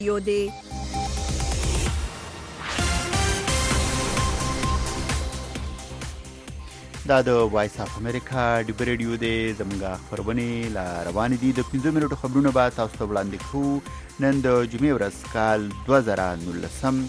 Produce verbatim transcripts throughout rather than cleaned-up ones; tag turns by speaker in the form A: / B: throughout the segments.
A: یو دی
B: دا د وایس اف امریکا ډیبر ریډیو دی. زموږ خبرونه لا روان دي. د پنځه منټو خبرونه به تاسو ته وړاندې کوو. نن د جمعې ورځ کال دوه زره نولسم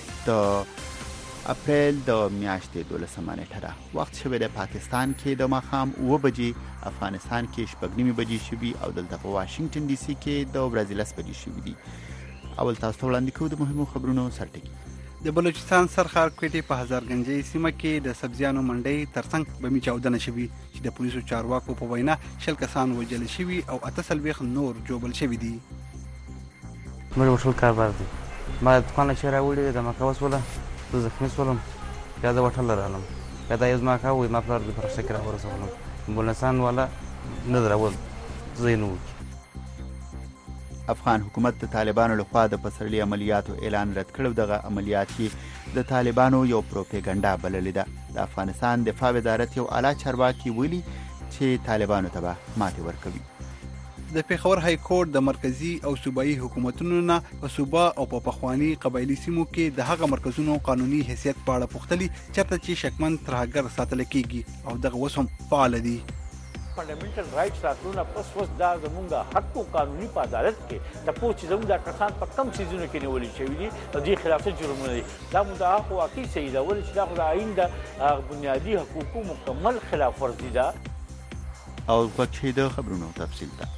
B: د اپریل د میاشتې دولسمه نیټه ده. وخت شوی د پاکستان کې د ماښام اوه بجې، افغانستان کې شپږ نیمې بجې شوي او دلته په واشنګټن ډي سي کې د ورځې لس بجې شوي دي. اول تاسو ته وړاندې کوو د مهمو خبرونو سرټکي.
C: د بلوچستان سرخار کوټې په هزارګنجۍ سیمه کې د سبزیانو منډۍ ترڅنګ بمي چاودنه شوي چې د پولیسو چارواکو په وینا شل کسان وژل شوي او اته څلوېښت نور ژوبل شوي دي.
D: موږ ټول کاربار دي. ما دکان له چیرې راوړې د مکه وسوله زه زخمي شولم، بیا زه وټل رالم، بیا دا یو زما کار وایي ما پلار د فرشته کې راورسولم. امبولانسان والا نه درول زه یې نه
B: افغان حکومت د طالبانو لخوا د پسرلي عملیاتو اعلان رد کړو. دغه عملیات کې د طالبانو یو پروپاګاندا بللې ده. د افغانستان دفاع وزارت یو اعلی چارواکي ویلي چې طالبانو ته به ماتې ورکوي.
C: د پیښور های کورټ د مرکزی او صوبایي حکومتونو نه په صوبه او په پخوانی قبایلی سیمو کې د هغه مرکزونو قانوني حیثیت په اړه پوښتلي چېرته چې شکمن ترهګر ساتل کیږي او دغه اوس هم فعال دي.
E: فنډامنټل رائټس راتلونه پس وس دا زمونږ حق او قانوني په عدالت کې د پوه چې زمونږ د کسان په کم څیزونو کې نیولي شوي دي د دې خلاف جرمونه دي. دا مدعا خو واقعي صحیح ده، ولې چې دا خو د آیین د بنیادي حقوقو مکمل خلاف ورزي ده.
B: او وخت شي د خبرونو تفصیل ده.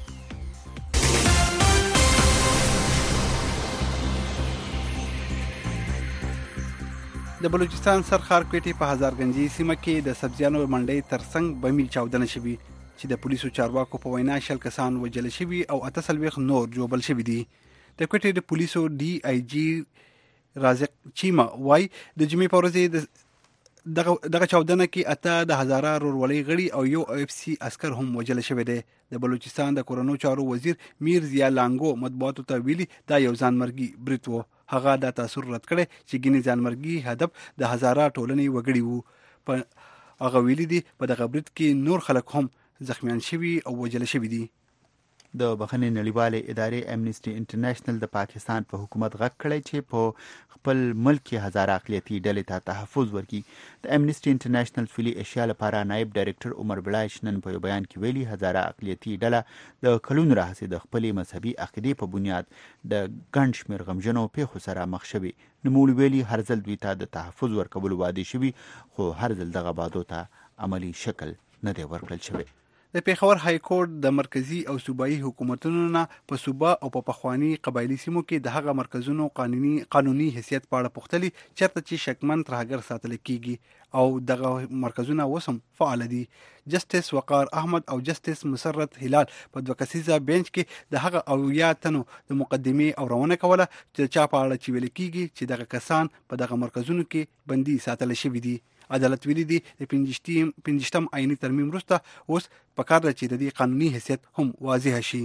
C: د بلوچستان سرخار کوټې په هزارګنجۍ سیمه کې د سبزیانو منډۍ ترڅنګ بمي چاودنه شوي چې د پولیسو چارواکو په وینا شل کسان وژل شوي او اته څلوېښت نور ژوبل شوي دي. د کوټې د پولیسو ډي آی جي رازق چیما وای د جمعې په ورځ دغه چاودنه کې اته د هزاره رورولۍ غړي او یو اف سي عسکر هم وژل شوی دی. د بلوچستان د کورونو چارو وزیر میر ضیا لانګو مطبوعاتو ته ویلي دا یو ځانمرګي برید و. هغه دا تاثر رد کړی چې ګینې ځانمرګي هدف د هزاره ټولنې وګړي وو. په هغه ویلي دي په دغه برید کې نور خلک هم زخمیان شوي او وژل شوي دي.
B: د بخښنې نړیوالې ادارې امنیسټي انټرنیشنل د پاکستان په حکومت غږ کړی چې په خپل ملک کې هزاره اقلیتي ډلې ته تحفظ ورکړي. د امنیسټي انټرنیشنل سولي اشیا لپاره نایب ډایرکټر عمر بلایش نن په یو بیان کې ویلي هزاره اقلیتي ډله د کلونو راهیسې د خپلې مذهبي عقیدې په بنیاد د ګڼ شمېر غمجنو پیښو سره مخ شوي. نوموړي ویلي هر ځل دوی ته د تحفظ ورکولو وعدې شوي خو هر ځل دغه وعدو ته عملي شکل نه دی ورکړل شوی.
C: د پیښور های کورټ د مرکزی او صوبایي حکومتونو نه په صوبه او په پخوانی قبایلی سیمو کې د هغه مرکزونو قانوني قانوني حیثیت په اړه پوښتلي چېرته چې شکمن ترهګر ساتل کیږي او دغه مرکزونه اوس هم فعال دي. جسټس وقار احمد او جسټس مسرت هلال په دوه کسیزه بینچ کې د هغه اویا تنو د مقدمې اورونه کوله چې چا په اړه چې ویل کیږي چې دغه کسان په دغه مرکزونو کې بندي ساتل شوي دي. عدالت ویلي دي د پنځشتم آئینی ترمیم وروسته اوس پکار ده چې د دې قانوني حیثیت هم واضح شي.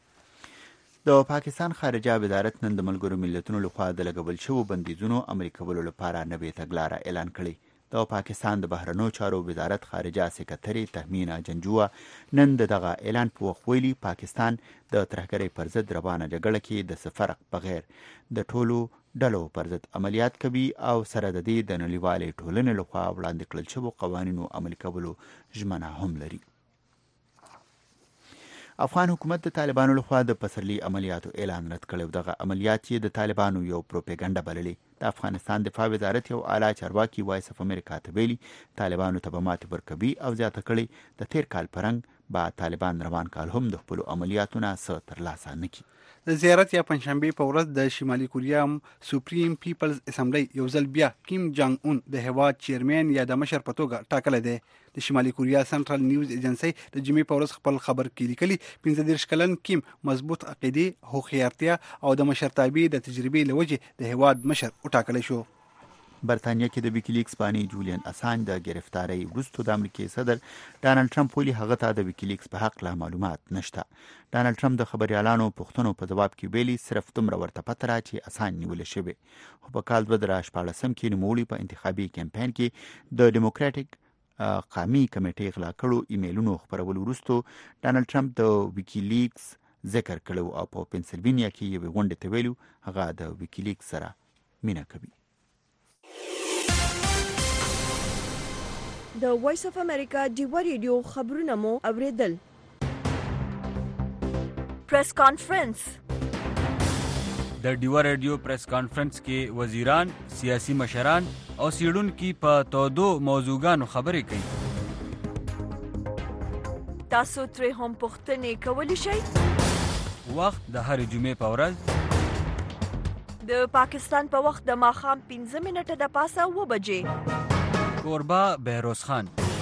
B: د پاکستان خارجه وزارت نن د ملګرو ملتونو لخوا د لګول شوو بندیزونو عملي کولو لپاره نوې تګلاره اعلان کړې. د پاکستان د بهرنیو چارو وزارت خارجه سکرټري تهمینه جنجوه نن دغه اعلان په وخت ویلي پاکستان د ترهګرۍ پر ضد روانه جګړه کې د څه فرق بغیر د ټولو ډلو پر ضد عملیات کوي او سره د دې د نړیوالې ټولنې لخوا وړاندې کړل شوو قوانینو عملي کولو ژمنه هم لري. افغان حکومت د طالبانو لخوا د پسرلي عملیاتو اعلان رد کړی. دغه عملیات چې د طالبانو یو پروپاګاندا بللې. د افغانستان دفاع وزارت یو اعلی چارواکي وایس اف امریکا ته ویلي طالبانو ته به ماتې ورکوي او زیاته کړې د تیر کال په رنګ به طالبان روان کال هم د خپلو عملیاتو نه څه ترلاسه نه کړي.
C: د زیارت یا پنځشنبه په ورځ د شمالي کوریا سوپریم پیپلز اسمبلی یو ځل بیا کیم جانګ اون د هیواد چیرمن یا د مشر په توګه ټاکلی دی. د شمالي کوریا سنټرل نیوز ایجنسی د جمعې په ورځ خپل خبر کې لیکلي پنځه دېرش کلن کیم مضبوط عقیدې، هوښیارتیا او د مشرتابې د تجربې له وجې د هیواد مشر وټاکلی شو.
B: برتانیا کې د ویکیلیکس بانی جولیان اسانج د گرفتاری وروسته د امریکای صدر ډانلډ ټرمپ ویلي هغه ته د ویکیلیکس په حق لا معلومات نشته. ډانلډ ټرمپ د خبريالانو پوښتنو په جواب کې ویلي صرف دومره ورته پته را چې اسانج نیول شوی. خو په کال دوه زره شپاړسم کې نوموړي په انتخابي کمپاین کې د ډیموکراټیک قومي کمیټې غلا کړو ایمیلونو خبرولو وروسته ډانلډ ټرمپ د ویکیلیکس ذکر کړو او په پنسلوینیا کې یوې غونډې ته ویلو هغه د ویکیلیک سره مینه کوي.
A: د وایس اف امریکا ډیوا ریډیو خبرونه مو اوریدل. پریس کانفرنس.
F: د ډیوا ریډیو پریس کانفرنس کې وزیران، سیاسي مشران او څېړونکي په تودو موضوعګانو خبرې کوي.
A: تاسو ترې هم پوښتنې کولی شئ.
F: وخت د هرې جمعې په ورځ
A: د پاکستان په وخت د ماښام پنځه منټه د پاسه اوه بجې.
F: کوربه بهروز خان.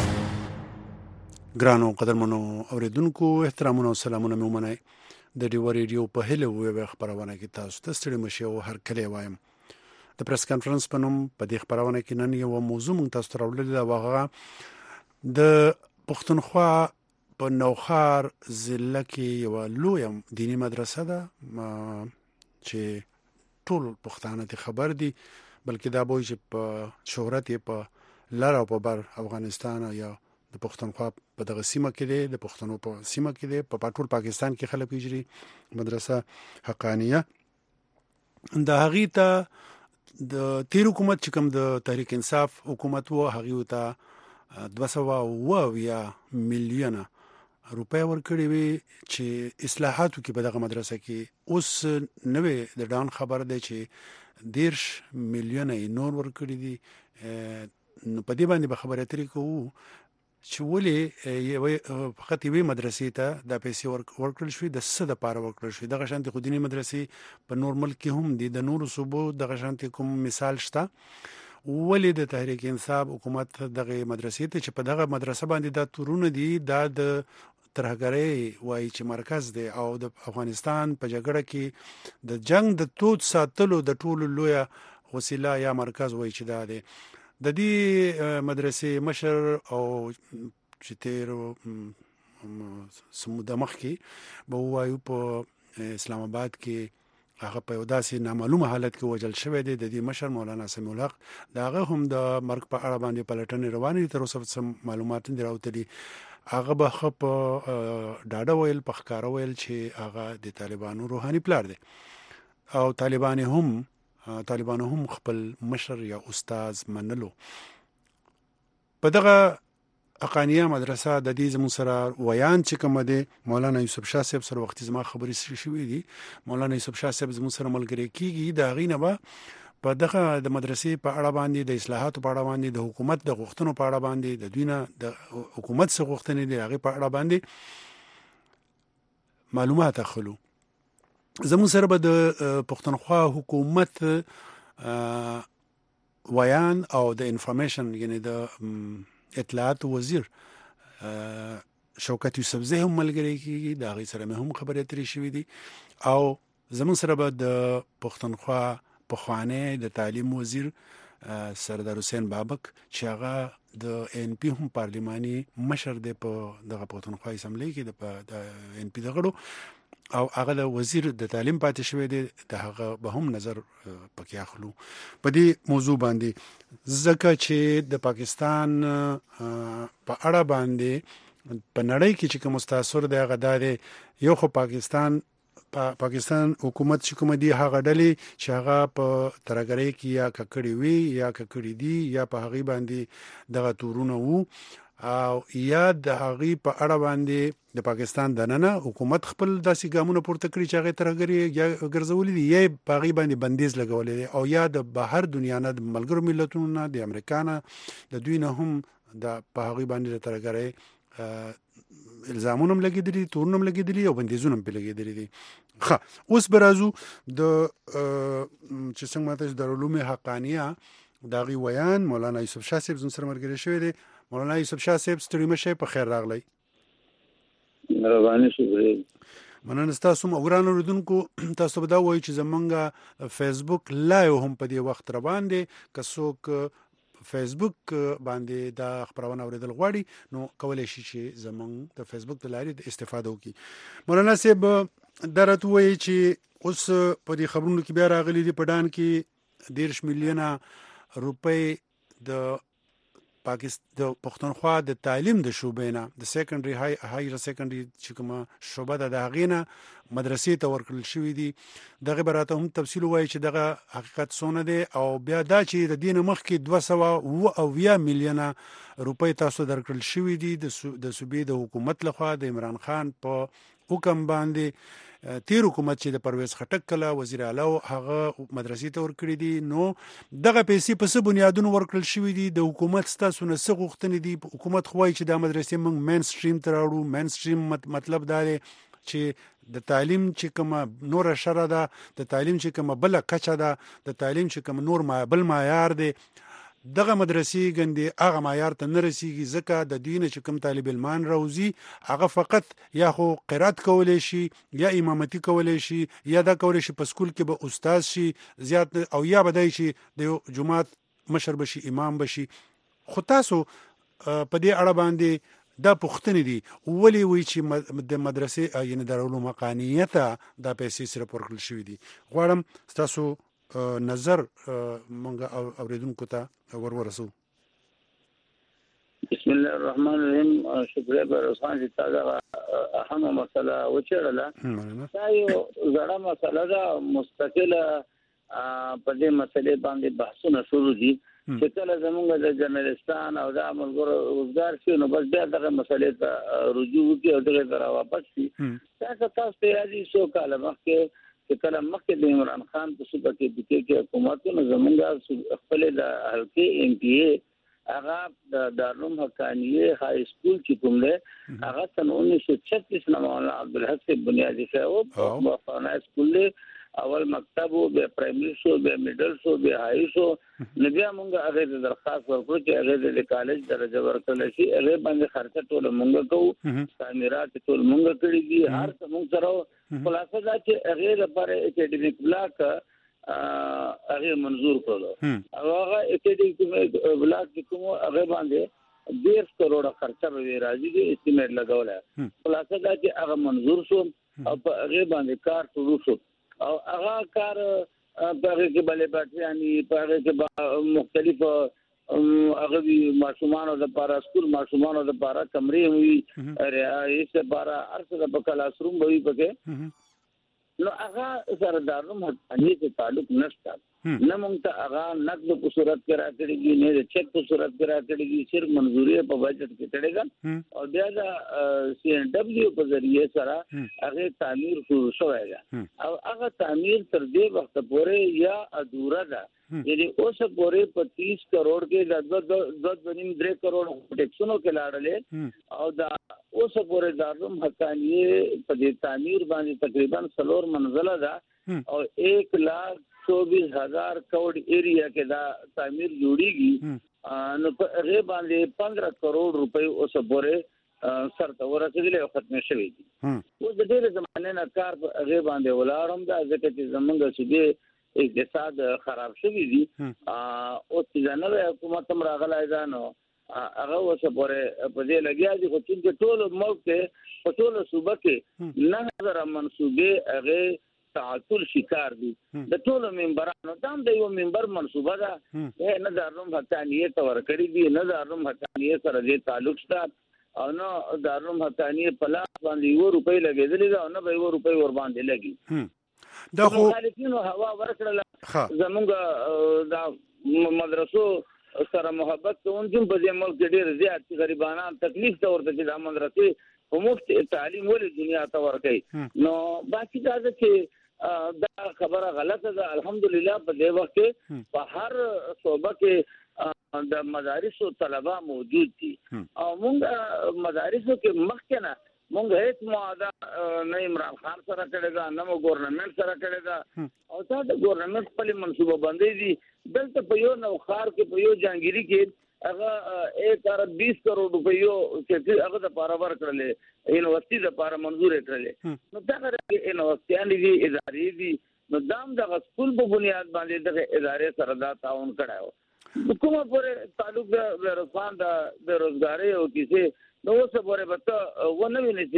C: ګرانو قدرمنو اوریدونکو، احترامونه او سلامونه مې ومنئ. د ډیوا ریډیو په هیله ویوې خبرونه کې تاسو ته ستړي مشئ او هرکلی وایم. د پریس کانفرنس په نوم په دې خبرونه کې نن یو موضوع موږ تاسو ته راوړلې ده، هغه د پښتونخوا په نوخار ضلع کې یوه لویه دیني مدرسه ده چې ټول پښتانه ته خبر دي، بلکې دا به چې په شهرت یې په لر او په بر افغانستان یا د پښتونخوا په دغه سیمه کې دی، د پښتنو په سیمه کې دی، په ټول پاکستان کې خلک پیژني. مدرسه حقانیه د هغې ته د تیر حکومت چې کوم د تحریک انصاف حکومت و، هغې ته دوه سوه اوه اویا میلیونه روپۍ ورکړې وي چې اصلاحاتو کې په دغه مدرسه کې. اوس نوې د ډان خبر دی چې دیرش میلیونه یې نور ورکړي دي. نو په دې باندې به خبرې اترې کوو چې ولې فقط یوې مدرسې ته دا پیسې ورکړل شوي، د څه دپاره ورکړل شوي. دغه شانتې خو دیني مدرسې په نور ملک کې هم دي، د نورو صوبو دغه شانتې کوم مثال شته. ولې د تحریک انصاف حکومت دغه مدرسې ته چې په دغه مدرسه باندې دا تورونه دي، دا د ترهګرۍ وایي چې مرکز دی او د افغانستان په جګړه کې د جنگ د تود ساتلو د ټولو لویه وسیله یا مرکز وایي چې دا دی. د دې مدرسې مشر او چې تیر سموده مخکې به ووایو په اسلام آباد کې هغه په یو داسې نامعلومه حالت کې وژل شوی دی. د دې مشر مولانا سمیع الحق، د هغه هم د مرګ په اړه باندې پلټنې روانې دي، تر اوسه څه معلومات نه دي راوتلي. هغه به ښه په ډاډه ویل، په ښکاره ویل چې هغه د طالبانو روحاني پلار دی او طالبان هم طالبانو هم خپل مشر یا استاد منلو. په دغه حقانیه مدرسه د دې زموږ سره ویان چې کوم دی مولانا یوسف شاه صاحب سره وختي زما خبرې شوې دي. مولانا یوسف شاه صاحب زموږ سره ملګری کیږي، د هغې نه به په دغه د مدرسې په اړه باندې، د اصلاحاتو په اړه باندې، د حکومت د غوښتنو په اړه باندې، د دوی نه د حکومت څه غوښتنې دي هغې په اړه باندې معلومات اخلو. زموږ سره به د پښتونخوا حکومت ویان او د انفارمیشن یعنی د اطلاعات وزیر شوکت یوسفزی هم ملګری کیږي، د هغې سره مې هم خبرې اترې شوې دي. او زموږ سره به د پښتونخوا پخوانی د تعلیم وزیر سردار حسین بابک چې هغه د ان پی هم پارلماني مشر دی په دغه پښتونخوا اسمبلی کې د ان پی د غړو، او هغه د وزیر د تعلیم پاتې شوی دی، د هغه به هم نظر پکې اخلو په دې موضوع باندې. ځکه چې د پاکستان په اړه باندې په نړۍ کې چې کوم تاثر دی هغه دا دی، یو خو پاکستان پا پاکستان حکومت چې کوم دی هغه ډلې چې هغه په ترهګرۍ کې یا ککړې وي یا ککړې دي یا په هغې باندې دغه تورونه وو، او یا د هغې په اړه باندې د پاکستان دننه حکومت خپل داسې ګامونه پورته کړي چې هغې ترهګري ګرځولي دي، یا په هغې باندې بندیز لګولی دی، او یا د بهر دنیا نه، د ملګرو ملتونو نه، د امریکا نه، د دوی نه هم د په هغې باندې د ترهګرۍ الزامونه هم لګېدلي دي، تورونه هم لګېدلي او بندیزونه هم پرې لګېدلي دي. ښه، اوس به راځو د چې څنګه ماته چې دارالعلوم حقانیه د هغې ویان مولانا یوسف شاه صاحب زموږ سره ملګری شوی دی. مولانا یوسف شاه صاحب ستړي مه شئ، په خیر راغلی.
G: مهرباني شکریه.
C: مننه ستاسو. او ګرانو اورېدونکو، تاسو به دا وایو چې زمونږ فیسبوک لایو هم په دې وخت روان دی. که څوک فیسبوک باندې دا خبرونه اوریدل غواړي نو کولی شي چې زمونږ د فیسبوک د لارې استفاده وکړي. مولانا صاحب دا راته وایي چې اوس په دې خبرونو کې بیا راغلي دي په ډان کې دېرش میلیونه روپۍ د
G: پاکستان د پښتونخوا د تعلیم د شوبې نه د سیکنډري های هایر سیکنډري چې کومه شوبه ده د هغې نه مدرسې ته ورکړل شوي دي. دغه به راته هم تفصیل ووایي چې دغه حقیقت څونه دی او بیا دا چې د دې نه مخکې دوه سوه اوه اویا میلیونه روپۍ تاسو درکړل شوي دي د صوبې د حکومت لخوا د عمران خان په حکم باندې. تیر حکومت چې د پرویز خټک کله وزیر اعلی هغه مدرسې ته ورکړي دي، نو دغه پیسې په څه بنیادونو ورکړل شوي دي؟ د حکومت ستاسو نه څه غوښتنې دي؟ حکومت خو وایي چې دا مدرسې موږ مین سټریم ته راوړو. مین سټریم مطلب دا دی چې د تعلیم چې کومه نوره شره ده، د تعلیم چې کومه بله کچه ده، د تعلیم چې کوم نور ما بل معیار دی، دغه مدرسې ګندې هغه معیار ته نه رسیږي، ځکه د دوی نه چې کوم طالب علمان راوځي هغه فقط یا خو قرات کولی شي یا امامتي کولی شي یا دا کولی شي په سکول کې به استاد شي زیات، او یا به دی چې د جماعت مشر بشي، امام بشي. خو تاسو په دې اړه باندې دا پوښتنې دي ولې وایي چې د مدرسې یعنې دارالعلوم حقانیه ته دا پیسې صرف ورکړل شوي دي؟ غواړم ستاسو نظر مونږ اوریدونکو ته ورورسو.
H: بسم الله الرحمن الرحیم. شکریہ بروز خان چې تازه اهمه مسله وچېړله. دا یو زړه مسله ده، مستقله په دې مسلې باندې بحثونه شروع دي چې کله زمونږ د جرنالستان او د ملګرو روزګار شي نو بس بیا دغه مسلې ته رجوع وکړي او دغه ته راواپس شي. تاسو تاسو ته یادي څو کاله مخکې چې کله مخکې د عمران خان په صوبه کې د کې حکومتونو زمونږ خپل د حلقې ایم پی ای هغه د دارالعلوم حقانیه های سکول چې کوم دی هغه سن انیس سو چھتیس نه مولانا عبدالحق سے بنیادی کړی او په افغاني سکول دی اول مکتب و بیا پرایمری شو بیا میډل شو بیا هاي شو. نو بیا مونږ هغه د درخواست ورکړو چې هغه د کالج درجه ورکړل شي. هغه باندې خرچه ټول مونږ کوو، تعمیرات ټول مونږ کړی دي، هر څه مونږ سره. خلاصه دا چې هغه لپاره اکیډمیک بلاک هغه منظور کړو او هغه اکیډمیک بلاک چې کوم هغه باندې ډیر کروڑه خرچه به راځي د استیمیټ لګول. خلاصه دا چې هغه منظور شو او په هغه باندې کار شروع شو او هغه کار په هغه کې بلې بټیانی په هغه کې مختلف هغه ماشومانو لپاره سکول ماشومانو لپاره کمرې وي رئیس لپاره ارڅه د کلاس روم وي پکې. نو هغه سره دارالعلوم حقانیه ته تعلق نشته، نه مونږ ته هغه نقد په صورت کې راکړي نه د چک په صورت کې راکړي، صرف منظوري په بجټ کې کړيږي او بیا د سی ان ډبلیو په ذریعہ سره هغه تعمیر شروع شوی دی او هغه تعمیر تر دې وخت پورې یا ادوره ده، یعنی اوس پورې په تیس کروڑ کې د دوه نیم درې کروڑ ټیکسونو کې لاړلې او دا اوس پورې دارالعلوم حقانیه په دې تعمیر باندې تقریبا څلور منزله ده او ایک لاکھ چوبیس ہزار کروڑ ایریا کې دا تعمیر جوړیږي. نو په هغه باندې پندرہ کروڑ روپۍ اوس پورې سر ته ورسېدلې او ختم شوې دي. اوس د ډېر زمانه نه کار په هغه باندې ولاړم دا ځکه چې زمونږ چې اقتصاد خراب شوی دي او چې نوې حکومت هم راغلی ده نو هغه اوس پورې په دې لګیا دي. خو چې ټول ملک کې په ټول صوبه کې نه هزاره منصوبې هغه تعطل شکار دي د ټولو ممبرانو دام د یو ممبر منصوبه ده نه دارالعلوم حقانیه ته ورکړي دي، نه دارالعلوم حقانیه سره دې تعلق شته او نه دارالعلوم حقانیه په لاس باندې یو روپۍ لګېدلې ده او نه به یو روپۍ ور باندې لګي. دا خو مخالفینو هوا ورکړله زمونږ د مدرسو سره محبت کوونکي په دې ملک کې ډېر زیات غریبانان تکلیف ته ورته چې دا مدرسې په مفت تعلیم ولې دنیا ته ورکوي. نو باقي دا ده چې دا خبره غلطه ده. الحمدلله په دې وخت کې په هر صوبه کې د مدارسو طلبه موجود دي او موږ مدارسو کې مخکې نه موږ هیڅ معاهده نه عمران خان سره کړې ده نه مو ګورنمنټ سره کړې ده او دا د ګورنمنټ خپلې منصوبه بندۍ دي. دلته په یو نوښار کې په یو جهانګیري کې هغه ایک ارب بیس کروڑ روپیو چې هغه د پاره ورکړلې یونیورسيټي د پاره منظور کړلې. نو دا هغه یونیورسيټي دي ادارې دي نو دام د سکول په بنیاد باندې د ادارې سره دا تعاون کړو. کومه پورې تعلق د ورسان د بیروزګاری او کیسه نو څه پورې وته ونه ویني چې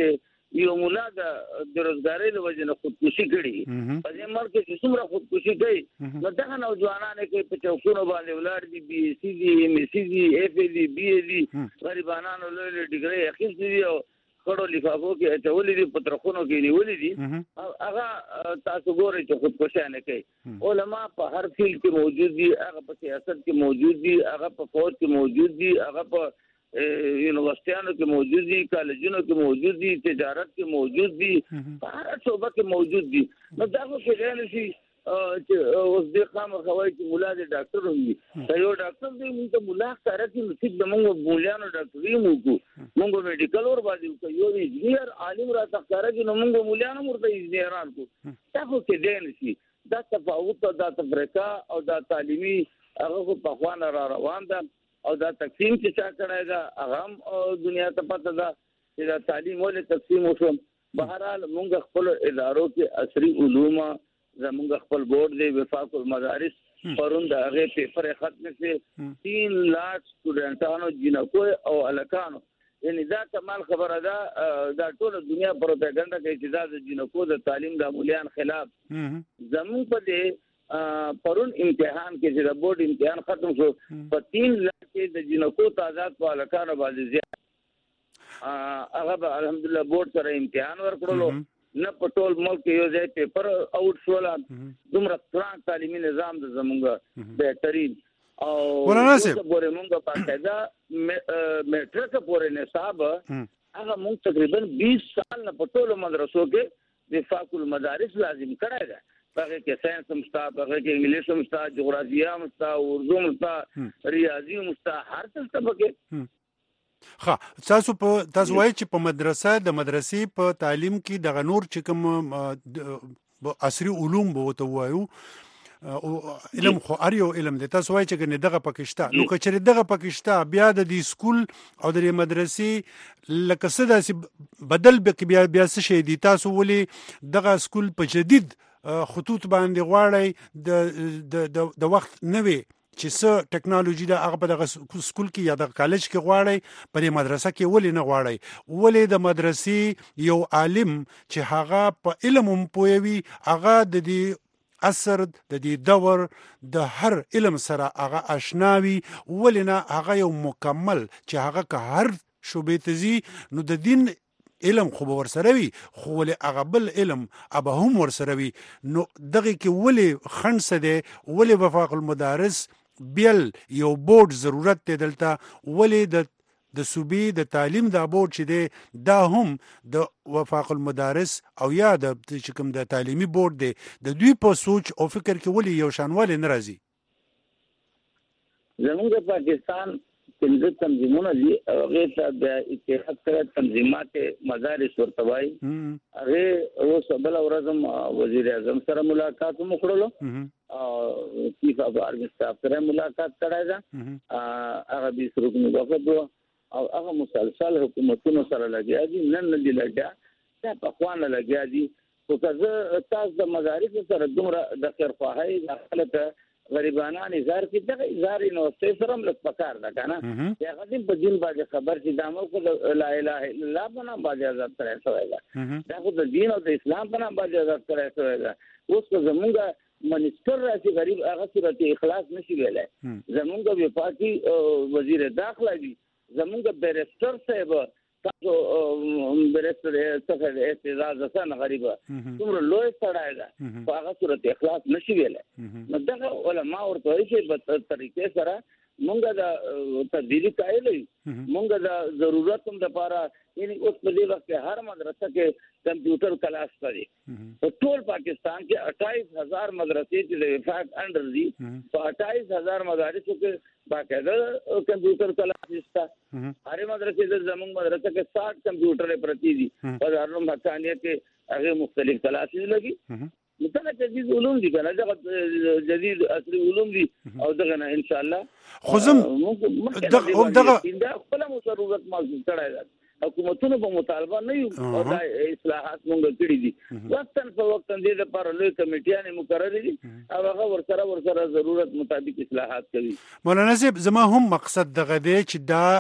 H: یو مولا د بیروزګارۍ له وجې نه خودکشي کړي په دې ملک کې څومره خودکشي کوي نو دغه نوجوانان کې په چوکونو باندې ولاړ دي بي سي دي ایم سي دي اف دي بي دي غریبانو له ډیګري اخیستي دي او کړو لفافو کې اچولې دي پترخونو کې نیولې دي هغه تاسو ګورئ چې خودکشي نه کوي علما په هر فیلډ کې موجود دي هغه په سیاست کې موجود دي هغه په فوج کې موجود دي هغه په یونیورسيټانو کې موجود دي کالجونو کې موجود دي تجارت کې موجود دي هر شعبه کې موجود دي نو دا خو څنګه شي چې اوس د خامہ خوای چې مولا د ډاکټر وي دا یو ډاکټر دی موږ ته مولا سره چې نصیب د موږ مولیانو ډاکټري موږ موږ میډیکل اور باندې یو انجینیر عالم را تخاره چې موږ مولیانو مرته انجینران کو دا خو کې دی نشي دا تفاوت دا تفریقه او دا تعلیمي هغه په خوانه را روان ده او دا تقسیم چې چا کړای دا هغه دنیا ته پته ده چې دا تعلیم ولې تقسیم وشو بهرحال موږ خپل ادارو کې عصري علوم زموږ خپل بورډ دی وفاق المدارس پرون دا هغه پیپر ختم شي تین لاکھ سټوډنټانو جنکو او الکانو یعنی دا کمال خبره ده دا ټول دنیا پروپاګاندا کوي چې دا د جنکو د تعلیم د مولیان خلاف زموږ په دې پرون امتحان کې چې د بورډ امتحان ختم شو په تین لاکھ کې د جنکو تعداد په الکانو باندې زیات هغه الحمدلله بورډ سره امتحان ورکړلو نه په ټول ملک یو ځای پیپر آوټ شول دومره تران تعلیمي نظام د زمونږ بهترین او ورناسب ګورې مونږ په قاعده میټرک پورې نصاب هغه مونږ تقریبا بیس سال نه په ټول مدرسو کې وفاق المدارس لازم کړای دی هغه کې ساينس مستا هغه کې انګلیش مستا جغرافیه مستا اردو مستا ریاضي مستا هر څه تبکه
G: ها تاسو په تاسو وایي چې په مدرسه د مدرسې په تعلیم کې د غنور چې کوم عصري علوم به وته وایو علم خو اړیو علم د تاسو وایي چې دغه پکشتا نو کچره دغه پکشتا بیا د دې سکول او د مدرسې لکه څه داسې بدل بیا بیا څه شي دي تاسو ولي دغه سکول په جدید خطوط باندې غواړي د د وخت نوې چې څه ټیکنالوژي د هغه په دغه سکول کې یا د کالج کې غواړي په مدرسه کې ولې نه غواړي ولې د مدرسې یو عالم چې هغه په علم هم پوهوي هغه د دې اثر د دې دور د هر علم سره هغه آشناوي ولې نه هغه یو مکمل چې هغه که هر شوبې ته ځي نو د دین علم خو به ورسره وي خو ولې هغه بل علم ابه هم ورسره وي نو دغه کې ولې خنډ څه دی ولې وفاق المدارس بیل یو بورډ ضرورت دی دلته ولې د د صوبې د تعلیم دا بورډ چې دی دا هم د وفاق المدارس او یا د چې کوم د تعلیمي بورډ دی د دوی په سوچ او فکر کې ولې یو شانواله نه راځي
H: زموږ پاکستان پنځه تنظیمونه دي هغه ته د اتحاد سره تنظیمات مدارس ورته وایي هغه اوس بل ورځم وزیر اعظم سره ملاقات وکړلو او چیف اف آرمی سټاف سره ملاقات کړای دا هغه د سرکو مدافع او هغه مسلسل حکومتونو سره لګیا دي نن نه دی لګیا دا په خوانه لګیا دي او که تاسو د مدارس سره دومره د خیرخواهی داخله غریبانان اظهار کی دغه اظهار نو سره هم لږ پکار ده کنه یا غدیم په دین باندې خبر چې د عمل لا اله الا الله بنا باندې آزاد کړی شوی دا دا خو د دین او د اسلام بنا باندې آزاد کړی شوی دا اوس زمونږ منیسټر راشي غریب هغه صورت اخلاص نشي ویلای زمونږ وفاقي وزیر داخله دي زمونږ بیرستر صاحب تاسو بیرستر څخه اعتراض وسنه غریبه څومره لوی سړی ده په هغه صورت اخلاص نشي ویلای نو دغه علما ورته چې په طریقې سره مونږ د تبدیلی قائل یو مونږ د ضرورت هم لپاره یعنی اوس په دې وخت هر مدرسه کې کمپیوټر کلاس کوي په ټول پاکستان کې اٹھائیس ہزار مدرسې چې د وفاق انډر دي په اٹھائیس ہزار مدارسو کې باقاعده کمپیوټر کلاس شته هر مدرسې د زموږ مدرسه کې ساٹھ کمپیوټر پرتی دي په دارالعلوم حقانیه کې هغه مختلف کلاسز لګي مثلا جديد علوم دي کنه دغه جديد عصري علوم دي او دغه ان شاء الله
G: خصم دغه دغه
H: خپل ضرورت موجود کړای حکومتونو په مطالبه نه یو او د اصلاحات مونږ کړی دي وختن په وخت دې لپاره لوی کمیټیانه مقرره دي او هغه ورسره ورسره ضرورت مطابق اصلاحات کوي
G: مولانا صاحب زما هم مقصد دغه دی چې دا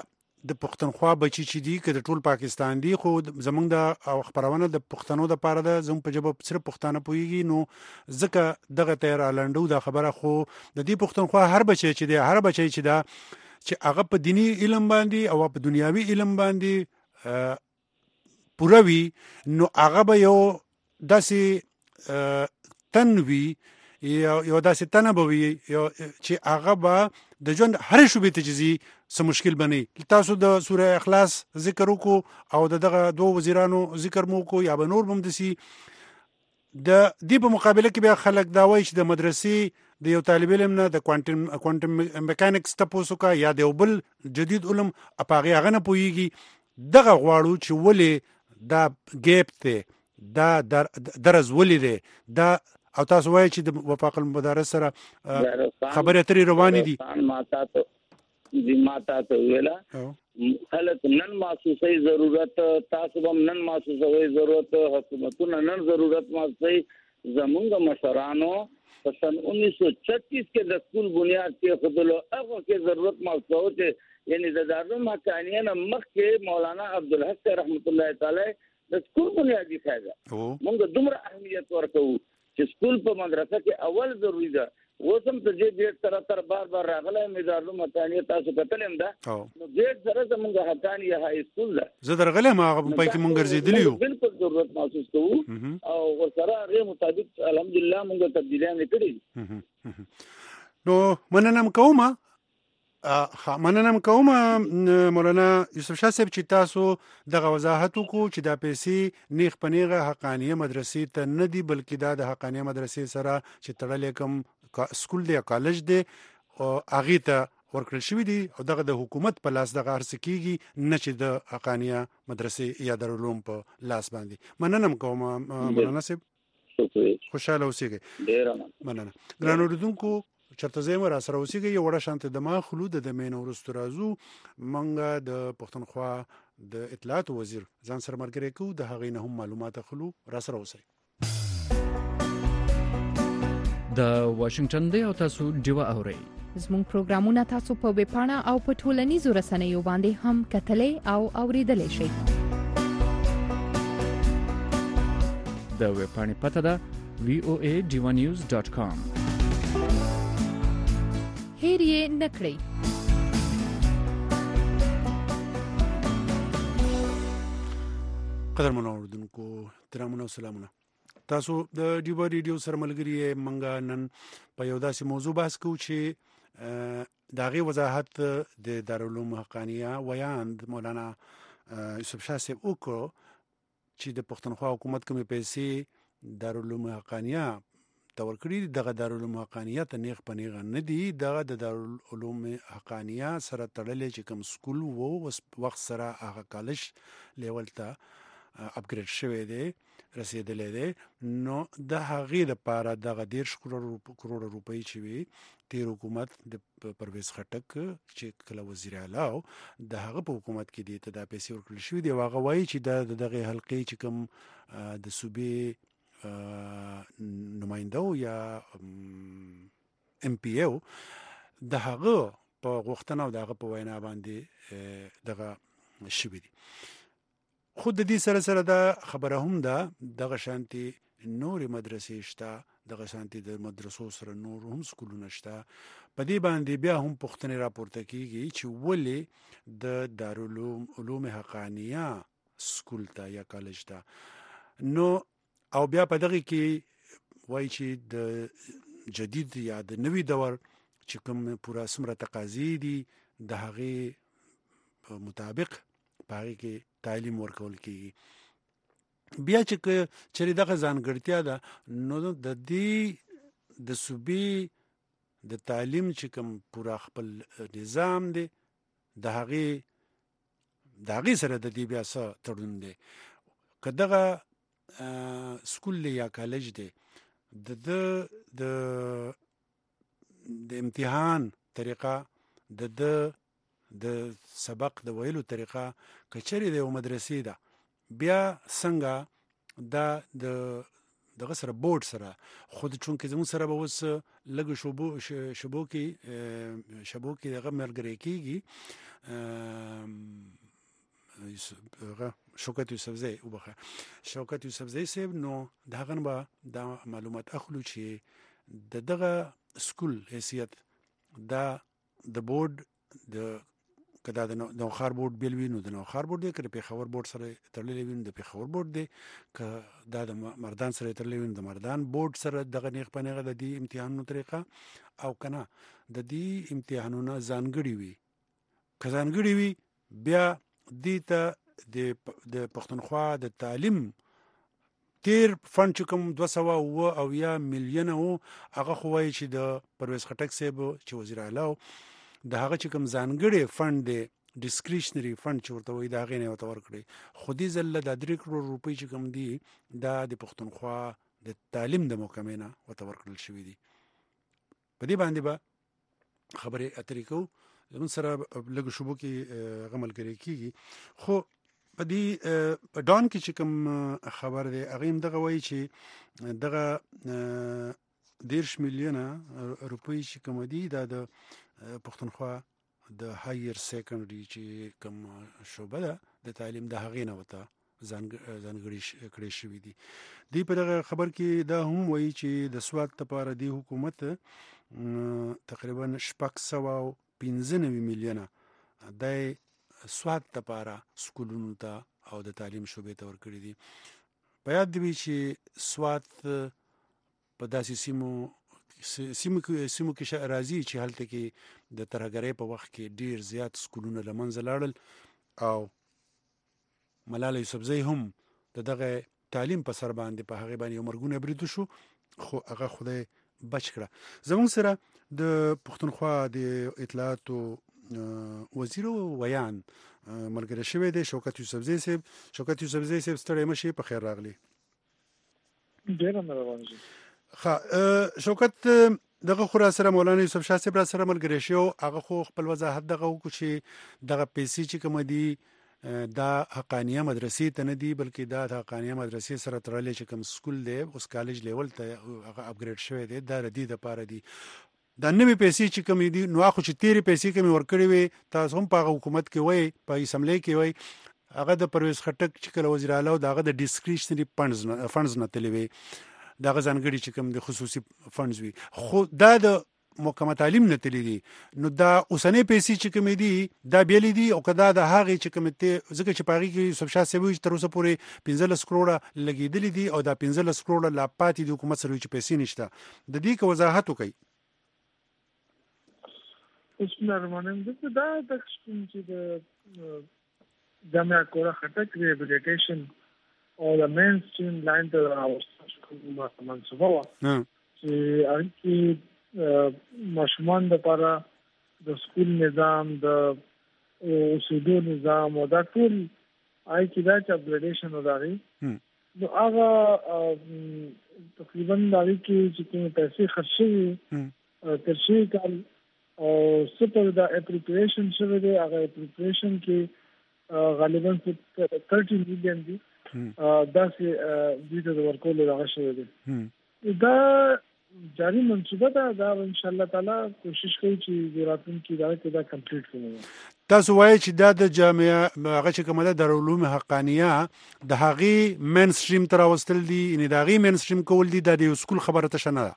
G: د پښتونخوا بچی چې دي که د ټول پاکستان دي خو زمونږ د خبرونه د پښتنو د پاره ده زموږ په جبه صرف پښتانه پوهیږي نو ځکه دغه تیر لنډو د خبره خو د دې پښتونخوا هر بچی چې دی هر بچی چې دا چې هغه په دینی علم باندې او په دنیاوي علم باندې پوروي نو هغه به یو داسې تنوي یو یو داسې تنبوي یو چې هغه به د ژوند هر شوبې ته جزي سم مشکل بني تاسو د سوره اخلاص ذکر وکړو او دغه دوه وزیرانو ذکر مو کو یا به نور بم دسي د دې په مقابله کې به خلک دا وایي چې د مدرسې د یو طالب علم نه د کوانټم کوانټم میکانکس تاسو کا یا د بل جدید علم اپاغي هغه نه پويږي دغه غواړو چې ولې دا ګیپ ته دا در درز ولې ده دا او تاسو وایي چې د وفاق المدارس سره خبرې اترې روانې دي
H: ماتا ته دې ماتا ته ویلا خلک نن محسوسي ضرورت تاسو هم نن محسوسوي ضرورت حکومتونه نن ضرورت محسوسي زمونږ مشرانو په سن انیس سو چھتیس کې د سکول بنیاد کې خودلو هغه کې ضرورت محسوسه چې یعنی د دارالعلوم حقانیه مخکې مولانا عبدالحق رحمت الله تعالی د سکول بنیادی فائدہ موږ دومره اهمیت ورکوو چې سکول په مدرسه کې اول ضروری ده وسم ته دې ډېر تر تر بار بار راغله مدارلو متانی تاسو کتلم ده نو ډېر سره زمونږ حقانی های سکول ده
G: زه درغله ما په پای کې مونږ ګرځېدلی یو
H: بالکل ضرورت محسوس کوو او ورسره غیر مطابق الحمدلله مونږ تبدیلیاں کړې
G: نو مننه کومه مننه کوم مولانا یوسف شاه صاحب چې تاسو دغه وضاحت وکړو چې دا پیسې نیغ پنیغه حقانیه مدرسې ته نه دي بلکې دا د حقانیه مدرسې سره چې تړلې کوم سکول دی کالج دی او هغه ته ورکړل شوی دی او دغه د حکومت په لاس دغه ارس کیږي نه چې د حقانیه مدرسې یا دارالعلوم په لاس باندې مننه کوم مولانا صاحب خوشاله اوسئ
H: ډیر
G: مننه ګران اوریدونکو چرته زموږ را سره اوسېږي یو وړه شانت د ما خلود د مین ورستو رازو منګه د پښتونخوا د اطلاعات وزیر ځان سره مرګري کو د هغې نه هم معلومات خلو را سره اوسئ
I: د واشنگټن دی او تاسو ډیو اورئ
J: زموږ پروګرامونه تاسو په ویب پاڼه او په ټولنیزو رسنیو باندې هم کتلې او اوریدلې شئ
I: د ویب پاڼې پته ده وی او ای ډیو نیوز ډاٹ کام
J: هیر یې نکړئ
G: قدرمنو اوریدونکو درامونه سلامونه تاسو د ډیو ریډیو سره ملګری منګا نن په یو داسې موضوع بحث کوو چې داغه وضاحت د دارالعلوم حقانیه ویاند مولانا یوسف شاه صاحب وکړو چې د پښتونخوا حکومت کومې پیسې دارالعلوم حقانیه تور کړی دغه دارالعلوم حقانیه ته نیغ پنیغه نه دی دغه د دارالعلوم حقانیه سره تړلې چې کوم سکول وو وخت سره هغه کالج لیول ته اپګریډ شوی دی رسیدلې دی نو د هغې لپاره دغه دیرش کروڑ روپۍ چې وي تیر حکومت د پرویز خټک چې کله وزیر اعلی د هغه په حکومت کې دی ته دا پیسې ورکړل شوې دي هغه وایي چې د دغه حلقې چې کوم د صوبې نماینده یا ام پی او د هغه په غوښتنه او دغه په وینا باندې دغه شوی دي خود د دې سره سره دا خبره هم ده دغه شانتي نورې مدرسې شته دغه شانتي د مدرسو سره نور هم سکولونه شته په دې باندې بیا هم پوښتنې راپورته کیږي چې ولې د دارالعلوم علوم حقانیه سکول ته یا کالج ته نو او بیا په دغه کې وایي چې د جدید یا د نوي دور چې کوم پورا سمره تقاضي دي د هغې مطابق په هغې کې تعلیم ورکول کېږي بیا چې چېرې دغه ځانګړتیا ده نو د دې د صوبې د تعلیم چې کوم پورا خپل نظام دی د هغې د هغې سره د دې بیا څه تړون دی که دغه سکول یا کالج دی د د د امتحان طریقه د د د سبق د ویلو طریقه کچری د مدرسې ده بیا څنګه دا د دغه سره بورډ سره خود چون کې زموږ سره به اوس لږ شبو شبو کې شبو کې دغه ملګری کېږي شوکت یوسفزی وبخه شوکت یوسفزی صاحب نو دغه به دا معلومات اخلو چې د دغه سکول حیثیت دا د بورډ د کدا د نوخار بورډ بیل وي نو د نوخار بورډ دی که پیښور بورډ سره تړلی وي نو د پیښور بورډ دی که دا د مردان سره تړلی وي نو د مردان بورډ سره دغه نیغ په نیغه د دې امتحانونو طریقه او که نه د دې امتحانونه ځانګړي وي که ځانګړي وي بیا دې ته د پښتونخوا د تعلیم تیر فند چې کوم دوه سوه اوه اویا میلیونه و هغه خو وایي چې د پرویز خټک صاحب چې وزیر اعلی و د هغه چې کوم ځانګړی فند دی ډسکریشنري فند چې ورته وایي د هغې نه یې ورته ورکړی خو دې ځله دا درې کروړ روپۍ چې کوم دي دا د پښتونخوا د تعلیم د محکمې نه ورته ورکړل شوي دي په دې باندې به خبرې اترې کوو زموږ سره لږو شبو کې هغه ملګری کېږي خو په دې په ډان کې چې کوم خبر دی هغې هم دغه وایي چې دغه دېرش میلیونه روپۍ چې کومه دي دا د پښتونخوا د هایر سیکنډري چې کوم شعبه ده د تعلیم د هغې نه ورته ځانګړي کړی شوي دي دوی په دغه خبر کې دا هم وایي چې د سوات لپاره د حکومت تقریبا شپږ سوه او پنځه نوي میلیونه دی سوات لپاره سکولونو ته او د تعلیم شعبې ته ورکړي دي په یاد دی چې سوات په داسې سیمو سیمو سیمو کې راځي چې هلته کې د ترهګرۍ په وخت کې ډیر زیات سکولونه له منځه لاړل او ملاله یوسفزۍ هم د دغه تعلیم په سر باندې په هغې باندې یو مرګونه برید وشو خو هغه خدای بچ کړه زموږ سره د پښتونخوا د اطلاعاتو وزیر ویان ملګری شوی دی شوکت یوسفزۍ صاحب شوکت یوسفزۍ صاحب ستړی مه شئ په خیر راغلی
K: ډېره مهرباني
G: ښه شوکت دغه خو را سره مولانا یوسف شاه صاحب را سره ملګری شو هغه خو خپل وضاحت دغه وکړو چې دغه پیسې چې کومه دي دا حقانیه مدرسې ته نه دي بلکې دا د حقانیه مدرسې سره تړلی چې کوم سکول دی اوس کالج لیول ته هغه اپګریډ شوی دی دا د دې دپاره دي دا نوې پیسې چې کومې دي نو خو چې تیرې پیسې کومې ورکړې وې تاسو هم په هغه حکومت کې وایي په اسمبلۍ کې وایي هغه د پرویز خټک چې کله وزیر اعلی و د هغه د ډسکریشنري فنډز فنډز نه تللې وې دغه ځانګړي چې کوم د خصوصي فنډز وي خو دا د محکمه تعلیم نه تللی دي نو دا اوسنۍ پیسې چې کومې دي دا بیلې دي او که دا د هغې چې کومې ځکه چې په هغې کې یوسف شاه صاحب وایي چې تر اوسه پورې پنځلس کروړه لګېدلي دي او دا پنځلس کروړه لا پاتې د حکومت سره چې پیسې نشته د دې که وضاحت وکړئ
K: بسم الله الرحمن الرحیم دغه دا د چې د جامعه کورا خټک ریهابیلیټیشن او د مین سټریم لاین ته راوستل منصوبه وه چې هغې کې ماشومان دپاره د سکول نظام د اوسېدو نظام او دا ټول هغې کې دا چې اپګریډیشن و د هغې نو هغه تقریبا د هغې کې چې کومې پیسې خرڅ شوي تر شوي کال او سپر دا اپریپریشن شوی دی هغه اپریپریشن کې غالبا تھرٹی میلیون دی داسې دوی ته د ورکولو دغه شوی دی دا جاری منصوبه ده دا ان شاء الله تعالی کوشش کوي چې د راتلونکي اداره کې دا کمپلیټ کړو
G: تاسو وایي چې دا د جامعه هغه چې کومه ده دارالعلوم حقانیه د هغې مین سټریم ته راوستل دي یعنې د هغې مین سټریم کول دي دا د یو سکول خبره تشه نه ده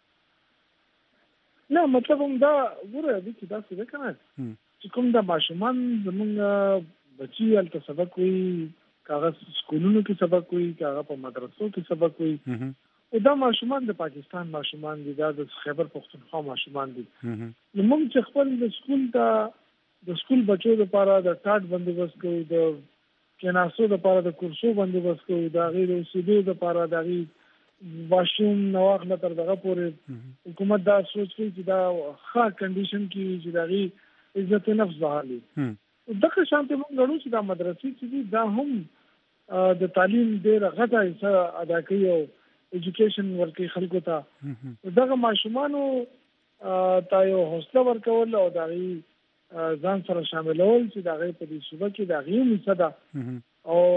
K: نه مطلب هم دا ګوره دې کې داسې ده که نه چې کوم دا ماشومان زمونږ بچي هلته سبق وایي که هغه سکولونو کې سبق وایي که هغه په مدرسو کې سبق وایي دا ماشومان د پاکستان ماشومان دي دا د خیبر پښتونخوا ماشومان دي نو موږ چې خپل د سکول ته د سکول بچو لپاره د ټاټ بندوبست کوو د کېناستو لپاره د کورسو بندوبست کوو د هغې د اوسېدو لپاره د هغې واشروم نه واخله تر دغه پورې حکومت دا سوچ کوي چې دا ښه کنډیشن کې چې د هغې عزت نفس بحال وي دغه شانتې موږ ګڼو چې دا مدرسې چې دي دا هم د تعلیم ډېره غټه حصه ادا کوي او ایجوکیشن ورکوي خلکو ته دغه ماشومانو ته یو حوصله ورکول او د هغې ځان سره شاملول چې د هغې په دې صوبه کې د هغې هم حصه ده او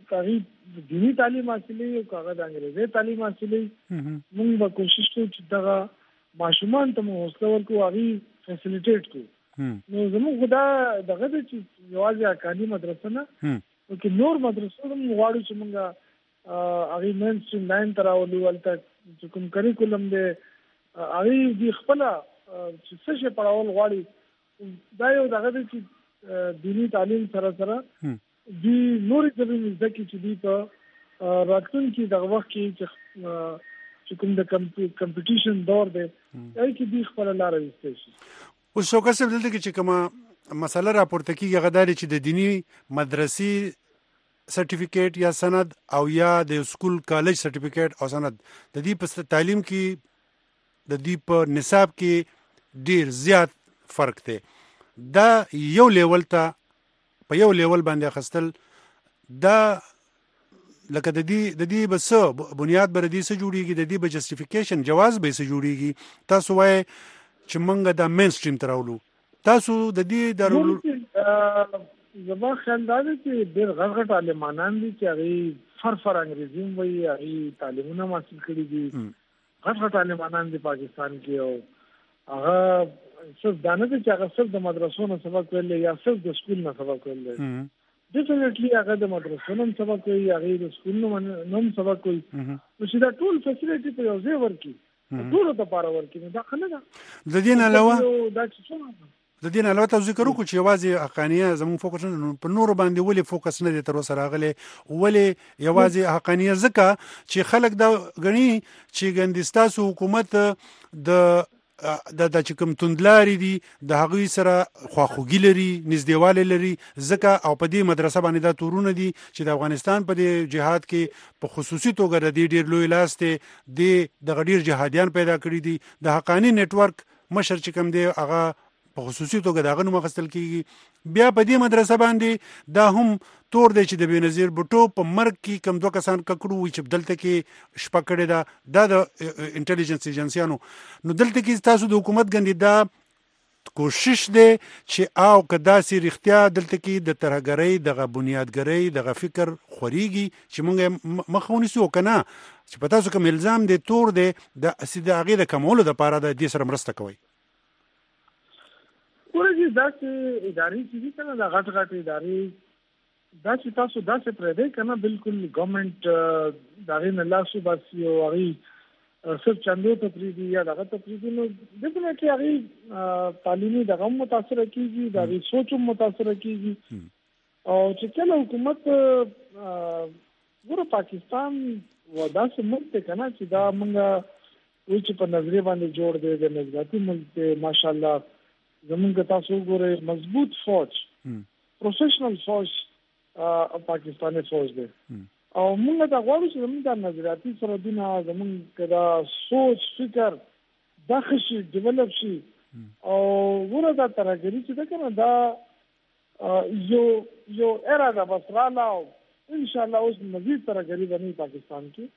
K: کاغي دینی تعلیم حاصلې او کاغه د انګریزي تعلیم حاصلې موږ به کوشش کوو چې دغه ماشومان ته مو حوصله ورکړو هغه فیسیلیټیټ کړو نو زموږ خدا دغه د چې یوازې اکاډمي مدرسه نه چې نور مدرسو هم غواړو چې موږ هغه مین سټریم لاین تر اولو ولته چې کوم کریکولم دی هغه دی خپل چې څه شي پړاول غواړي دا یو دغه د چې دینی تعلیم سره سره دی نور څه ځکه چې دی په راتلونکي دغه وخت کې چې کوم د کمپټیشن دور دی هغه کې دی خپل لار ایستل شي.
G: اوس شو کسب دلته کې چې کومه مسله راپورته کیږي غداري چې د دینی مدرسې سرټیفیکیټ یا سند او یا د سکول کالج سرټیفیکیټ او سند د دې په تعلیم کې د دې په نصاب کې ډیر زیات فرق دی. دا یو لیول ته په یو لیول باندې اخستل دا لکه د دې د دې بس بنیاد بر دې څه جوړیږي د دې به جسټیفیکیشن جواز به څه جوړیږي تاسو وای چې موږ د مین سټریم تراولو تاسو د دې درولو
K: زما خیال دا دی چې ډېر غټ غټ عالمانان دي چې هغه فر فر انګریزي وایي هغه تعلیمونه حاصل کړي دي غټ غټ عالمانان دي پاکستان کې او هغه صرف دانه دي چې هغه صرف د مدرسو نه سبق ویل یا صرف د سکول نه سبق ویل ډیفینیټلی هغه د مدرسو نه سبق ویل هغه د سکول نه نوم سبق ویل نو چې دا ټول فیسیلیټي په یو ځای ورکی ټول د پاره ورکی دا خنه ده
G: د دې نه علاوه
K: دا څه
G: د دې نه علاوه تاسو ذکر وکړو چې یوازې حقانیه زموږ فوکس نه په نور باندې ولې فوکس نه دی تر اوسه راغلی ولې یوازې حقانیه ځکه چې خلک دا غني چې ګندستاسو حکومت د د د چې کوم توندلاري دي د هغوی سره خواخوږي لري نږدېوالی لري ځکه او په دې مدرسه باندې دا تورونه دي چې د افغانستان په دې جهاد کې په خصوصي توګه د دې ډېر لوی لاس دی د دغه ډېر جهادیان پیدا کړي دي د حقاني نیټورک مشر چې کوم دی هغه په خصوصي توګه دغه نوم اخیستل کېږي بیا په دې مدرسه باندې دا هم تور دی چې د بېنظیر بوټو په مرګ کې کم دوه کسان ککړو وي چې دلته کې شپه کړې ده دا د انټلیجنس ایجنسیانو نو دلته کې تاسو د حکومت ګندې دا کوشش دی چې او که داسې رښتیا دلته کې د ترهګرۍ دغه بنیادګرۍ دغه فکر خورېږي چې موږ مخه ونیسو او که نه چې په تاسو کوم الزام دی تور دی د هغې د کمولو دپاره د دې سره مرسته کوئ
K: ورته داسې ادارې چې دي کنه دا غټ غټ ادارې دا چې تاسو داسې پرې دی کنه بالکل ګورنمنت دا غي نه لاسو باسي او هغه صرف چندو ته پریدي یا دغه ته پریدي نو دغه کې هغه تعلیمي دغه متاثر کیږي دا غي سوچ متاثر کیږي او چې کله حکومت ګوره پاکستان و داسې ملک دی کنه چې دا مونږه وایي چې په نظریه باندې جوړ دی د نظریاتي ملک دی ماشاءالله زمونږ تاسو ګورئ مضبوط فوج پروفیشنل فوج پاکستاني فوج دی او موږ دا غواړو چې زموږ د نظریاتي سرحدونه زموږ دا سوچ فکر دا خشي ډیولپ شي او ګوره دا ترهګري چې ده کنه دا یو یو ایرا ده بس راله او انشاءالله اوس مزید ترهګري به نه پاکستان کې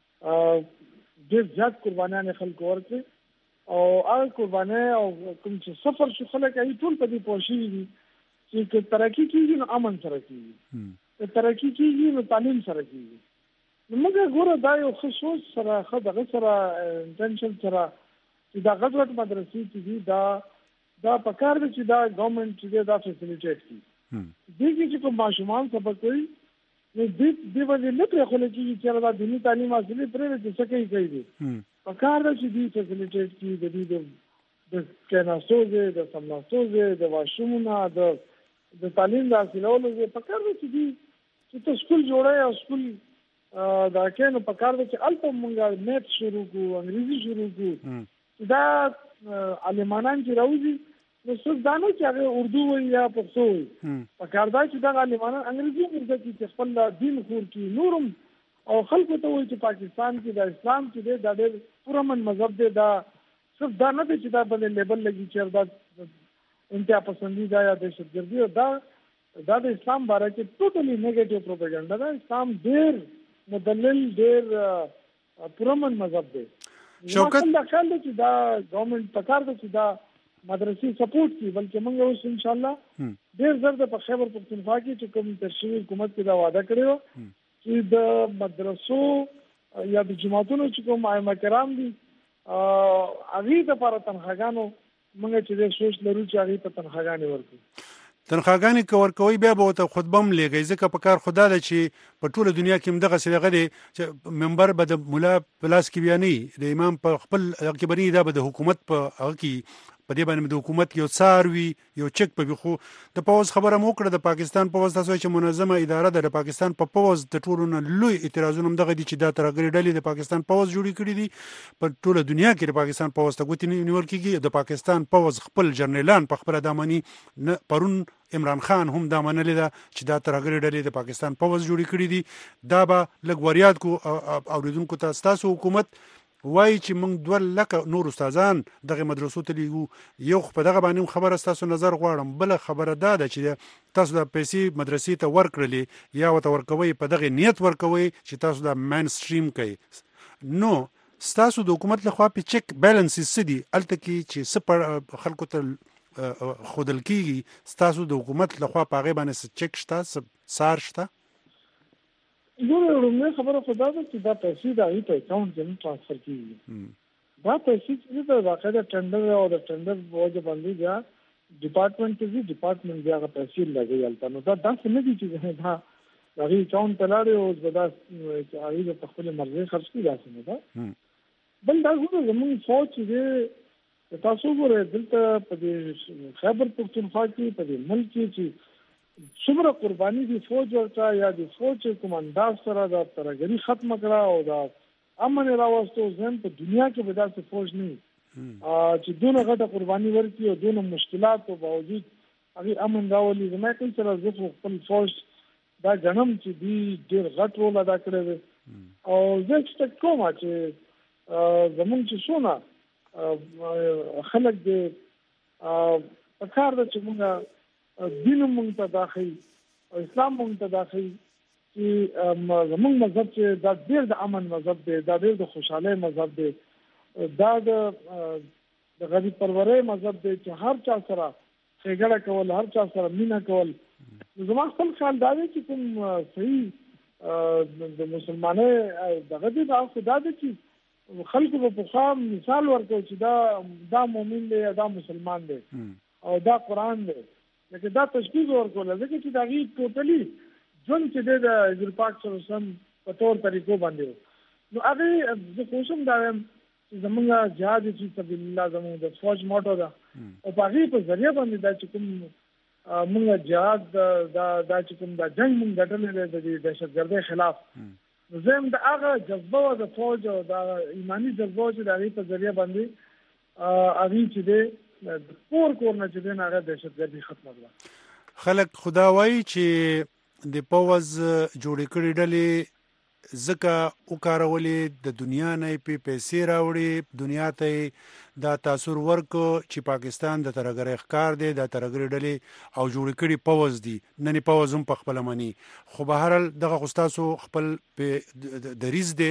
K: ډېر زیات قربانیان خلکو ورکړي او هغه قرباني او کوم چې سفر شو خلک یې ټول په دې پوښي دي چې ترقی کیږي نو امن سره کیږي ترقی کیږي نو تعلیم سره کیږي نو موږ ګوره دا یو خصوص سره خدغه سره انټنشن سره چې دا غټ مدرسې چې دا دا په کار دي چې دا ګورنمنت چې دا فیسیلیټیټ کړي دغه چې کوم ماشومان سبق کوي نو دې دې باندې نه پرې خو لکه چې دا دیني تعلیم حاصلې پرې چې څه کوي کوي په کار دي چې دې فیسیلیټیټ کړي د دې د کیناسوزه د سمناسوزه د واشومونه د د تعلیم د حاصلولو په کار دي چې دې چې ته سکول جوړای او سکول دا کینو په کار دي چې الته مونږه میت شروع کو انګریزي شروع کو دا علمانان چې راوځي نو څه دانه چې هغه اردو وي یا پښتو وي په کار دا چې دا علمانان انګریزي ورته چې خپل دین خور کی نورم او خلکو ته وایي چې پاکستان کې د اسلام کې د ډېر پرمن مذهب دی دا صرف دا نه دی چې دا بل لیبل لګي چې دا انتها پسندیده یا دهشتګردي او دا دا د اسلام باره کې ټوټلی نیگیټیو پروپاګاندا ده اسلام ډېر مدلل ډېر پرمن مذهب دی شوکت دا خیال دی چې دا ګورنمنت په کار دی چې دا مدرسې سپورټ کوي بلکې موږ اوس ان شاء الله ډېر زر د خیبر پختونخوا کې چې کوم تشریح حکومت کې دا وعده کړی و چې د مدرسو یا د جماعتونو چې کوم ائمه کرام دي هغه د لپاره تنخواګانو موږ چې د سوچ لرو چې هغه په تنخواګانې ورکړو.
G: تنخواګانې که ورکوي بیا به ورته خطبه هم لېږئ، ځکه په کار خدا ده چې په ټوله دنیا کې هم دغسې دغه دی چې منبر به د ملا په لاس کې بیا نه وي، د امام په خپل هغه کې به نه وي، دا به د حکومت په هغه کې په دې باندې د حکومت یو څار وي، یو چک به وي. خو د پوځ خبره مو وکړه، د پاکستان پوځ تاسو چې منظمه اداره ده، د پاکستان په پوځ د ټولو نه لوی اعتراضونه هم دغه دي چې دا ترهګرې ډلې د پاکستان پوځ جوړې کړي دي. په ټوله دنیا کې د پاکستان پوځ ته ګوتې نیول کېږي. د پاکستان پوځ خپل جرنیلان په خپله دا مني، نه پرون عمران خان هم دا منلې ده چې دا ترهګرې ډلې د پاکستان پوځ جوړې کړي دي. دا به لږ وریاد کو اورېدونکو ته. ستاسو حکومت وایي چې موږ دوه لکه نور استادان دغه مدرسو ته لیږو. یو خو په دغه باندې خبره ستاسو نظر غواړم، بله خبره دا ده چې تاسو د پیسې مدرسې ته ورکړلې یا ورته ورکوئ په دغه نیت ورکوئ چې تاسو د مین سټریم کوئ. نو ستاسو د حکومت لخوا په چک بیلنسز څه دي هلته کې چې څه خلکو ته ښودل کېږي؟ ستاسو د حکومت لخوا په هغې باندې څه چک شته، څه سار شته؟
K: ګوره لومړۍ خبره خو دا ده چې دا پیسې د هغې په اکاونټ کې نه ټرانسفر کېږي. دا پیسې چې د باقاعده ټنډر او د ټنډر په وجه باندې بیا ډپارټمنټ ته ځي، ډپارټمنټ بیا هغه پیسې لګوي هلته. نو دا داسې نه دي چې دا د هغې اکاونټ ته لاړې اوس به دا هغې به په خپلې مرضۍ خرڅ کړي، داسې نه ده. بل دا ګوره زموږ فوج چې دی، تاسو ګورئ دلته په دې خیبر پښتونخوا کې په دې ملک کې چې څومره قرباني دي فوج ورته یا د فوج کمانډار سره د ترهګري ختمه کړه او د امن یې راوستو. ځین په دنیا کې به داسې فوج نه وي چې دونه غټه قرباني ورکړي او دونه مشکلاتو باوجود هغې امن راولي. زما کوم سره زه خو خپل فوج دا ګڼم چې دوی ډېر غټ رول ادا کړی دی او زه ایکسپیکټ کوم چې زمونږ چې څونه خلک دی په کار ده چې مونږ دین مونږ ته دا ښیي او اسلام مونږ ته دا ښیي چې زمونږ مذهب چې دا ډېر د امن مذهب دی، دا ډېر د خوشحالۍ مذهب دی، دا د غریب پرورۍ مذهب دی چې هر چا سره ښېګړه کول، هر چا سره مینه کول. زما خپل خیال دا دی چې کوم صحیح د مسلمانۍ دغه دی دا خو دا دی چې خلکو به پخوا مثال ورکوي چې دا دا مؤمن دی یا دا مسلمان دی او دا قرآن دی، لکه دا تشخیص ورکوله، ځکه چې د هغې ټوټلي ژوند چې دی د حضور پاک صلی الله علیه وسلم په طور طریقو باندې و. نو هغې زه کوشش دا وایم چې زمونږ جهاد فی سبیل الله زمونږ د فوج موټو ده او په هغې په ذریعه باندې دا چې کوم مونږ جهاد دا دا چې کوم دا جنګ مونږ ګټلی دی د دې دهشتګردۍ خلاف، نو زه هم د هغه جذبه وه د فوج او دا ایماني جذبه وه چې د هغې په ذریعه باندې هغې چې دی پور کور نه چې دی نه هغه دهشتګردي ختمه کړه.
G: خلک خدا وایي چې د پوځ جوړې کړې ډلې ځکه وکارولې د دنیا نه یې پې پیسې راوړې، دنیا ته دا تاثر ورکو چې پاکستان د ترهګرۍ ښکار دی، د ترهګرۍ ډلې او جوړې کړي پوځ دي. نن یې پوځ هم په خپله مني، خو بهرحال دغه خو ستاسو خپل پې دریځ دی،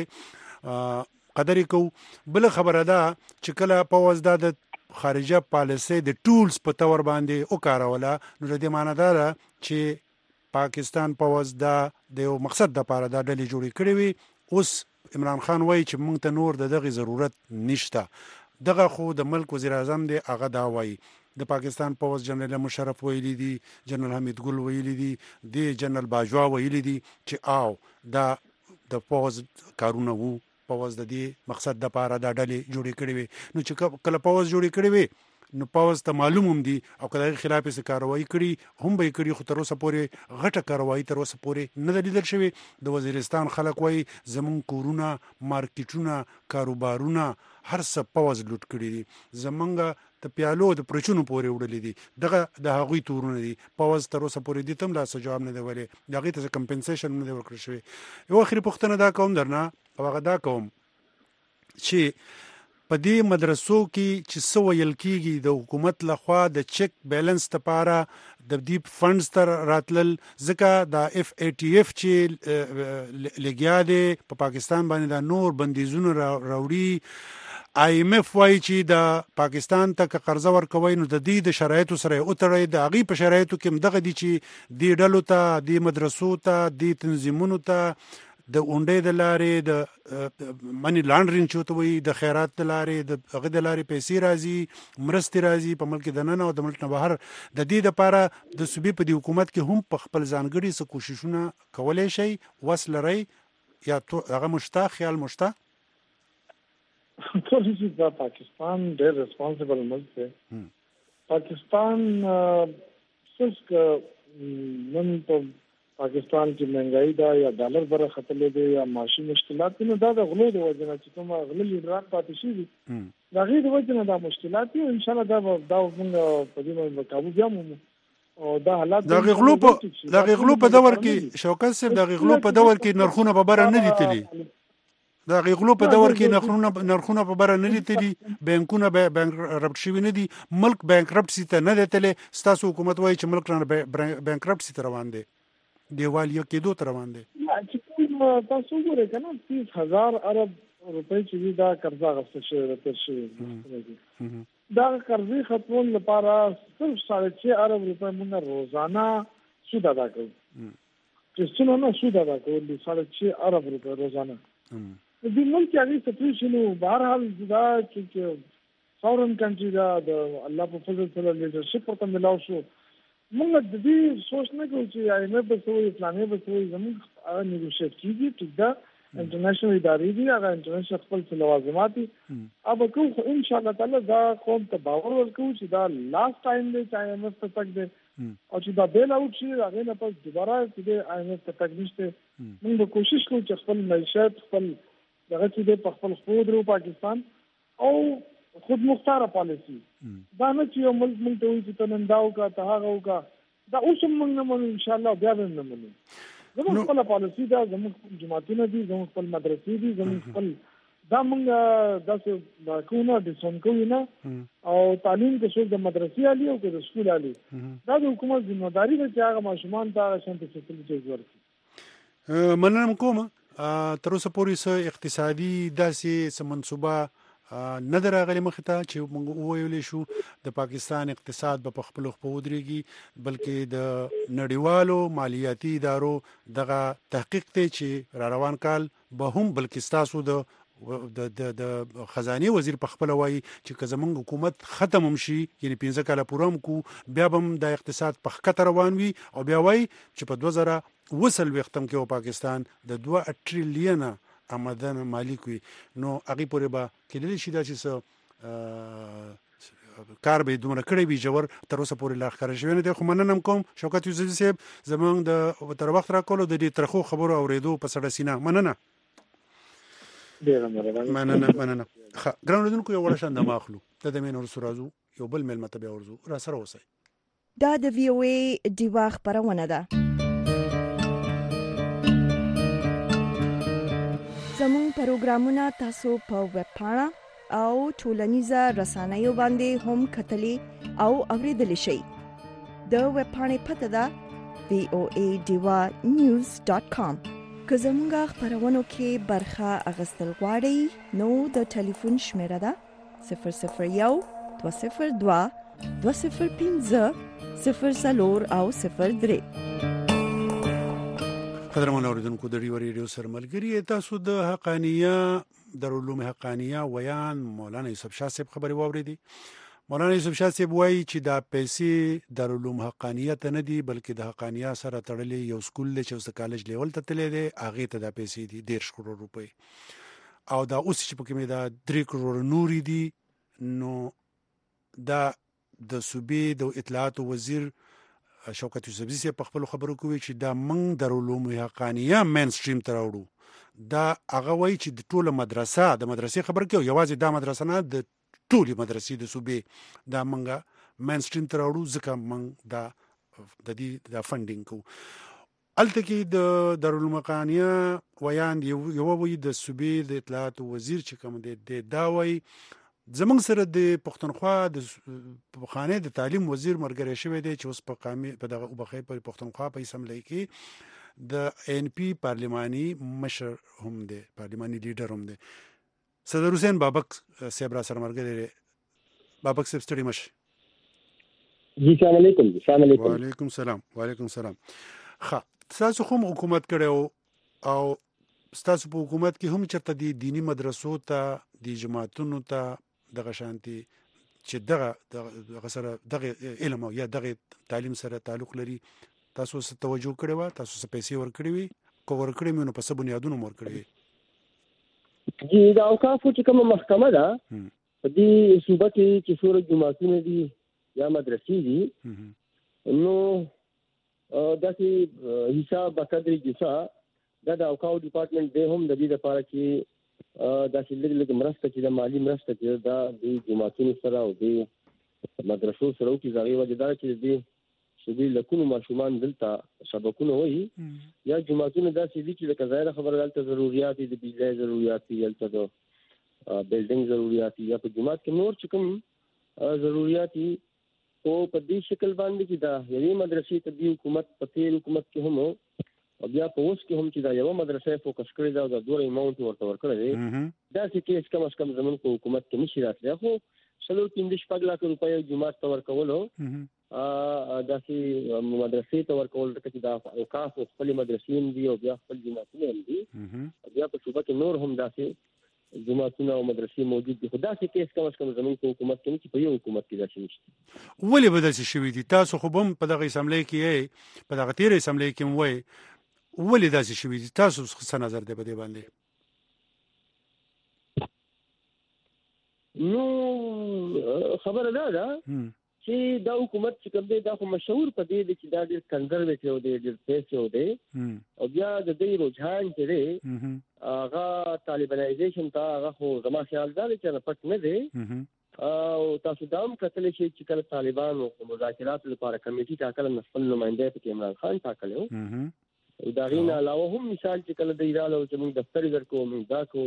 G: قدر یې کوو. بله خبره ده چې کله پوځ دا د خارجه پالیسي د ټولز په تور باندې وکاروله، نو د دې معنی دا ده چې پاکستان پوځ دا د یو مقصد دپاره دا ډلې جوړې کړې وي. اوس عمران خان وایي چې موږ ته نور د دغې ضرورت نشته. دغه خو د ملک وزیر اعظم دی، هغه دا وایي. د پاکستان پوځ جنرال مشرف ویلي دي، جنرال حمید ګل ویلي دي، د جنرال باجوا ویلي دي چې آو دا د پوځ کارونه وو، پوځ د دې مقصد د پاره دا ډلې جوړې کړې وي. نو چې کله پوځ جوړې کړې وي نو پوځ ته معلوم هم دي او که د هغې خلاف یې څه کاروایي کړي هم به یې کړي، خو تر اوسه پورې غټه کاروایي تر اوسه پورې نه ده لیدل شوې. د وزیرستان خلک وایي زمونږ کورونه، مارکیټونه، کاروبارونه هر څه پوځ لوټ کړي دي، زمونږ د پیالو د پرچونو پورې وړلي دي، دغه د هغوی تورونه دي. پوځ تر اوسه پورې دې ته هم لا څه جواب نه دی ویلی، د هغې ته څه کمپنسیشن نه دی ورکړل شوی. یو اخري پوښتنه دا کوم درنه او هغه دا کوم چې په دې مدرسو کې چې څه ویل کېږي د حکومت لخوا د چک بیلنس لپاره د دې فنډز تر راتلل، ځکه د اف ای ټی اف چې لګیا دی په پاکستان باندې دا نور بندیزونه راوړي. آی ایم اف وایي چې د پاکستان ته که قرضه ورکوي نو د دې د شرایطو سره یې وتړئ. د هغې په شرایطو کې هم دغه دي چې دې ډلو ته، دې مدرسو ته، دې تنظیمونو ته د اونډۍ د لارې، د منی لانډرینګ چې ورته وایي، د خیرات د لارې، د هغې د لارې پیسې راځي، مرستې راځي په ملک دننه او د ملک نه بهر. د دې دپاره د صوبې په دې حکومت کې هم په خپل ځانګړي څه کوششونه کولی شئ، وس لرئ یا هغه مشته خیال مشته؟
K: ټول چې دا پاکستان ډېر ریسپانسیبل ملک دی. پاکستان څه نن په پاکستان کې مهنګایي ده یا ډالر بره ختلې دی یا معاشي مشکلات دي، نو دا د غلو د وجې نه چې کوم غله لیډران پاتې شوي دي د هغې د وجې نه دا مشکلات دي. انشاءالله دا دا موږ په دې باندې قابو بیا مومو او دا حالات
G: د غلو په د غلو په دور کې شوکت صاحب د غلو په دور کې نرخونه په بره نه دي تللي. د غلو په دور کې نرخونه نرخونه په بره نه دي تللي، بانکونه بانکرپټ شوي نه دي، ملک بانکرپټسي ته نه دی تللی. ستاسو حکومت وایي چې ملک رانه بانکرپټسي ته روان دی، دیوالیه کېدو ته روان دی.
K: چې تاسو وګورئ که نه تیس هزار ارب روپۍ چې دي دا قرضه اخیستل شوې ده تېر شوې. دا قرضې ختمولو لپاره صرف ساړه چھ ارب روپۍ موږ روزانه سود ادا کوو، قسطونه نه سود ادا کوو، ساړه چھ ارب روپۍ روزانه. د دې ملک هغې سټریشن و بهرحال دا چې ساورن کنټري دا د الله په فضل سره لیډرشپ ورته ملاو شو. موږ د دې سوچ نه کوو چې آی ایم ایف به څه وایي، فلانې به څه وایي، زموږ هغه نیګوشیټ کېږي. ټیک ده، انټرنیشنل ادارې دي، هغه انټرنیشنل خپل څه لوازمات دي هغه به کوو. خو انشاءالله تعالی دا قوم ته باور ورکوو چې دا لاست ټایم دی چې آی ایم ایف ته تګ دی او چې دا بیل اوټ شي د هغې نه پس دوباره چې دی آی ایم ایف ته تګ نشته. موږ به کوشش کوو چې خپل معیشت خپل دغه چې دی په خپل خو ودرو پاکستان او خود مختاره پالیسي. دا نه چې یو ملک موږ ته وایي چې ته نن دا وکړه ته هغه وکړه، دا اوس هم موږ نه منو، انشاءالله بیا به هم نه منو. زموږ خپله پالیسي ده، زموږ خپل جوماتونه دي، زموږ خپل مدرسې دي، زموږ خپل دا موږ داسې دا کوو نه، ډسون کوو نه. او تعلیم که څوک د مدرسې علي او که د سکول علي، دا د حکومت ذمهداري ده چې هغه ماشومان ته هغه شانتې فیسیلیټیز ورکړي.
G: مننه کوم. تر اوسه پورې څه اقتصادي داسې څه منصوبه نه ده راغلې مخې ته چې موږ وویلی شو د پاکستان اقتصاد به په خپلو خپو ودرېږي، بلکې د نړیوالو مالیاتي ادارو دغه تحقیق دی چې را روان کال به هم، بلکې ستاسو د د د خزانې وزیر په خپله وایي چې که زموږ حکومت ختم هم شي، یعنې پنځه کاله پوره هم کو، بیا به هم د اقتصاد په ښکته روان وي. او بیا وایي چې په دوه زره اوه څلوېښتم کې پاکستان د دوه ټریلیونه آمدن مالیک وي. نو هغې پورې به کېدلی شي دا چې څه کار به یې دومره کړی وي ژور، تر اوسه پورې لا ښکاره شوی نه دی. خو مننه هم کوم شوکت یوسفزي صاحب زموږ د تر وخت راکولو د دې ترخو خبرو اورېدو په سړه سینه. مننه مننه مننه. ګران اورېدونکو یو وړه شاندامه اخلو، د دمې نه وروسته راځو یو بل میلمه ته بیا ورځو. را سره اوسئ.
A: دا د وی او ای ډیوا خپرونه ده. زموږ پروګرامونه تاسو په ویب پاڼه او ټولنیزه رسنیو باندې هم کتلی او اوریدلی شئ. د ویب پاڼې پته ده وی او ای ډیوا نیوز ډاټ کام. که زموږ خپرونو کې برخه اخیستل غواړئ نو د ټلیفون شمیره ده صفر صفر یو دوه صفر دوه دوه صفر پنځه صفر څلور او صفر درې.
G: قدرمن اوریدونکو د ډیو ریډیو سره ملګري تاسو د حقانیه دارالعلوم حقانیه ویان مولانا یوسف شاه صاحب خبرې واورېدې. مولانا یوسف شاه صاحب وایي چې دا پیسې دارالعلوم حقانیه ته نه دي بلکې د حقانیه سره تړلې یو سکول دی چې اوس د کالج لیول ته تللی دی، هغې ته دا پیسې دي دېرش کروړ روپۍ. او دا اوس چې پکې مې دا درې کروړ نورې دي، نو دا د صوبې د اطلاعاتو وزیر شوکت یوسفزي صاحب په خپلو خبرو کې وایي چې دا موږ دارالعلوم حقانیه مین سټریم ته راوړو. دا هغه وایي چې د ټوله مدرسه د مدرسې خبر کوي، یوازې دا مدرسه نه د ټولې مدرسې د صوبې دا موږ مین سټریم ته راوړو، ځکه موږ دا د دې دا فنډینګ کوو. هلته کې د دارالعلوم حقانیه ویان یو وایي د صوبې د اطلاعاتو وزیر چې کوم دی دا وایي زمونږ سره د پښتونخوا د پخوانی د تعلیم وزیر مرګری شوی دی چې اوس په قامي په دغه وبخې په پښتونخوا په اسمبلی کې د ان پی پارلماني مشر هم دی، پارلماني لیډر هم دی. صدر حسین بابک صاحب را سره مرګری دی. بابک صاحب ستړي مشه.
L: جی السلام علیکم. السلام علیکم.
G: وعلیکم السلام. وعلیکم السلام. ښه تاسو خو حکومت کړو او تاسو په حکومت کې هم چرته دي دینی مدرسو ته د جماعتونو ته دغه شانتي چې دغه دغه سره دغه علم او یا دغه تعلیم سره تعلق لري تاسو څه توجه کړی و؟ تاسو څه پیسې ورکړې وي؟ کو ورکړې مې نو په څه بنیادونو ورکړې وي؟
L: جی دا اوقافو چې کومه محکمه ده په دې صوبه کې چې څوره جماعتونه دي یا مدرسې دي نو داسې حساب بقدر جسا دا د اوقاف ډپارټمنټ دی هم د دې لپاره چې داسې لږ لږ مرسته چې د مالي مرسته چې دا د جماعتونو سره او د مدرسو سره او کې ځای وجه دا چې د صوبې لکونو ماشومان دلته سبقونه وایي یا جماعتونه داسې دي چې لکه ظاهره خبره دلته ضرورت دي، د بجلی ضرورت دي، دلته د بلډینګ ضرورت دي یا په جماعت کې نور چې کوم ضرورت دي او په دې شکل باندې چې دا یوې مدرسې ته د حکومت په تیر حکومت کې هم او بیا په اوس کې هم چې دا یو مدرسې فوکس کړی دا د دوه اماونت ورته ورکړی دی دا چې کیس کم از کم زمون په حکومت کې نشي راتلی خو څلور پنځه شپږ لک روپۍ جماعت ته ورکولو داسې مدرسې ته ورکول چې دا اوقاف خپل مدرسې هم دي او بیا خپل جماعتونه هم دي بیا په صوبه کې نور هم داسې جماعتونه او مدرسې موجود دي خو داسې کیس کم از کم زمون په حکومت کې چې په یو حکومت کې داسې نشته.
G: ولې به داسې شوي دي؟ تاسو خو هم په دغه اسمبلی کې یې په دغه تیر اسمبلی کې هم وایي ولې داسې شوي دي؟ تاسو څه نظر دی په دې باندې؟
L: نو خبره دا ده چې دا حکومت چې کوم دی دا خو مشهور په دې دی چې دا ډېر کنزرویټیو دی، ډېر پیسو دی او بیا د دې رجحان چې دی هغه طالبانایزیشن ته هغه خو زما خیال دا دی چې پټ نه دی او تاسو دا هم کتلی شئ چې کله طالبانو مذاکراتو لپاره کمیټي ټاکله نو خپل نماینده پکې عمران خان ټاکلی و او د هغې نه علاوه هم مثال چې کله دی راغله چې موږ دفتر یې درکوو موږ دا کوو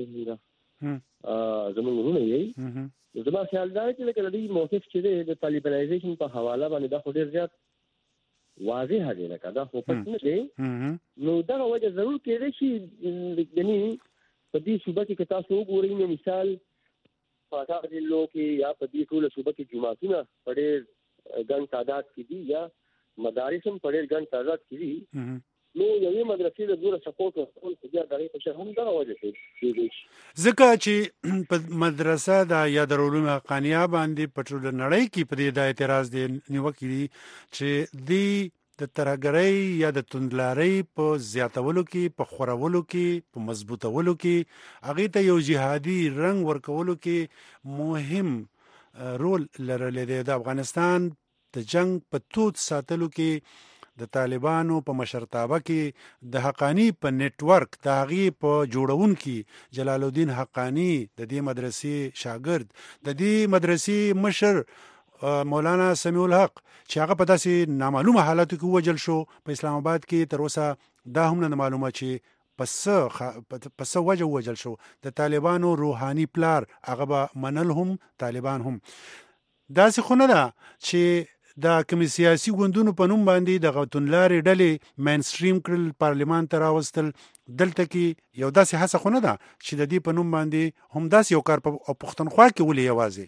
L: زموږ وروڼه یې زما خیال دا چې لکه د دې موقف چې دی د طالبانایزیشن په حواله باندې دا خو ډېر زیات واضح دی لکه دا خو پټ نه دی نو دغه وجه ضرور کېدی شي یعنې په دې صوبه کې که تاسو وګورئ نو مثال په هغه ضلعو کې یا په دې ټوله صوبه کې جوماتونه په ډېر ګڼ تعداد کې دي یا مدارس هم په ډېر ګڼ تعداد کې دي نو یوې مدرسې د دوره سپورټ ورکول خو بیا د هغې په شان هم دغه وجه کېدی شي
G: ځکه چې په مدرسه د یا دارالعلوم حقانیه باندې په ټوله نړۍ کې په دې دا اعتراض دی نیوکې دي چې دوی د ترهګرۍ یا د توندلارۍ په زیاتولو کې په خورولو کې په مضبوطولو کې هغې ته یو جهادي رنګ ورکولو کې مهم رول لرلی دی. د افغانستان د جنگ په تود ساتلو کې د طالبانو په مشرتابه کې د حقانی په نیټ ورک د هغې په جوړون کې جلال الدین حقانی د دې مدرسې شاګرد د دې مدرسې مشر مولانا سمیع الحق چې هغه په داسې نامعلومه حالاتو کې ووجل شو په اسلام آباد کې تر اوسه دا هم نه معلومه چې په څه وجه ووجل شو. د طالبانو روحاني پلار هغه به منل هم طالبان هم داسې خو نه ده چې د کوم سیاسي ګوندونو په نوم باندې د توندلارې ډلې مینسټریم کړل پارلمان ته راوستل. دلته کې یو داسې هڅه خو نه ده چې د دې په نوم باندې هم داسې یو کار په پښتونخوا کې ولې یوازې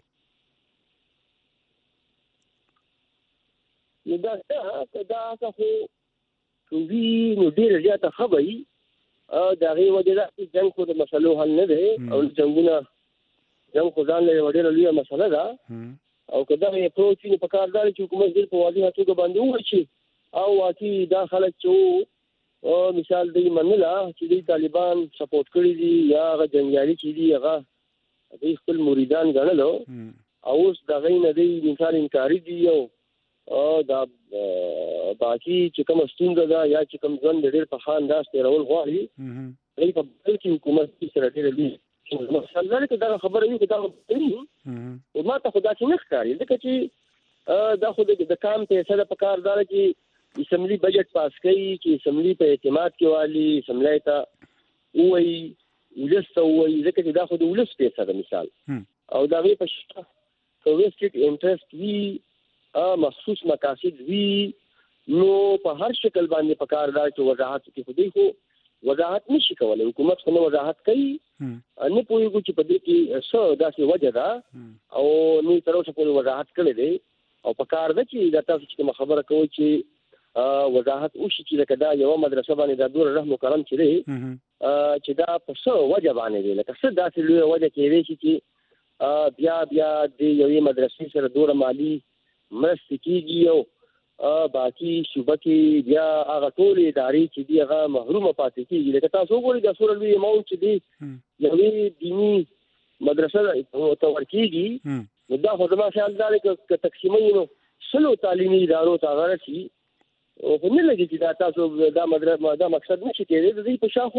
L: نو دا دا هڅه خو وي نو ډېره زیاته ښه به وي د هغې وجه دا چې جنګ خو د مسلو حل نه دی او جنګونه جنګ خو ځان له یوه ډېره لویه مسله ده او که دغه اپروچ وي نو په کار دا دی چې حکومت ډېر په واضحه توګه باندې ووایي چې او واقعي دا خلک چې وو مثال دوی منله چې دوی طالبان سپورټ کړي دي یا هغه جنګیالي چې دي هغه دوی خپل مریدان ګڼلو او اوس د هغې نه دوی مثال انکاري دي او دا باقي چې کومه ستونزه ده یا چې کوم ژوند د ډېر په ښه انداز تېرول غواړي دوی په بل کې حکومت سره ډېره لوی مثال دا که دغه خبره وي که دغه کوي او ما ته خو داسې نه ښکاري ځکه چې دا خو د کام پیسه ده په کار دا ده چې اسمبلي بجټ پاس کوي چې اسمبلي په اعتماد کې والي اسمبلی ته ووایي ولس ته ووایي ځکه چې دا خو د ولس پیسه ده مثال او دا غي په شته ویسټډ انټرست وی مخصوص مقاصد وی نو په هر شکل باندې پکار دا چې وضاحت کې خو دی خو وضاحت نشي کولای. حکومت خو نه وضاحت کوي نه پوهیږي چې په دې کې څه داسې وجه ده او نو تر اوسه پورې وضاحت کړی دی او پکار ده چې دا تاسو چې خبره کوي چې وضاحت وشي چې لکه دا یو مدرسه باندې دا دور رحم کرم چې دی چې دا په څه وجه باندې دی لکه څه داسې لوی وجه کې دی چې بیا بیا د یوې مدرسې سره دوره مالی مرستې کېږي او باقي صوبه کې بیا هغه ټولې ادارې چې دي هغه محرومه پاتې کېږي. لکه تاسو وګورئ دا څومره لوی اماونټ چې دی یوې دیني مدرسه ته ورکېږي نو دا خو زما خیال دا دی که تقسیموي نو سلو تعلیمي ادارو ته هغه رسي خو نه لګي چې دا تاسو دا مدرسه دا مقصد نشي کېدی د دې په شا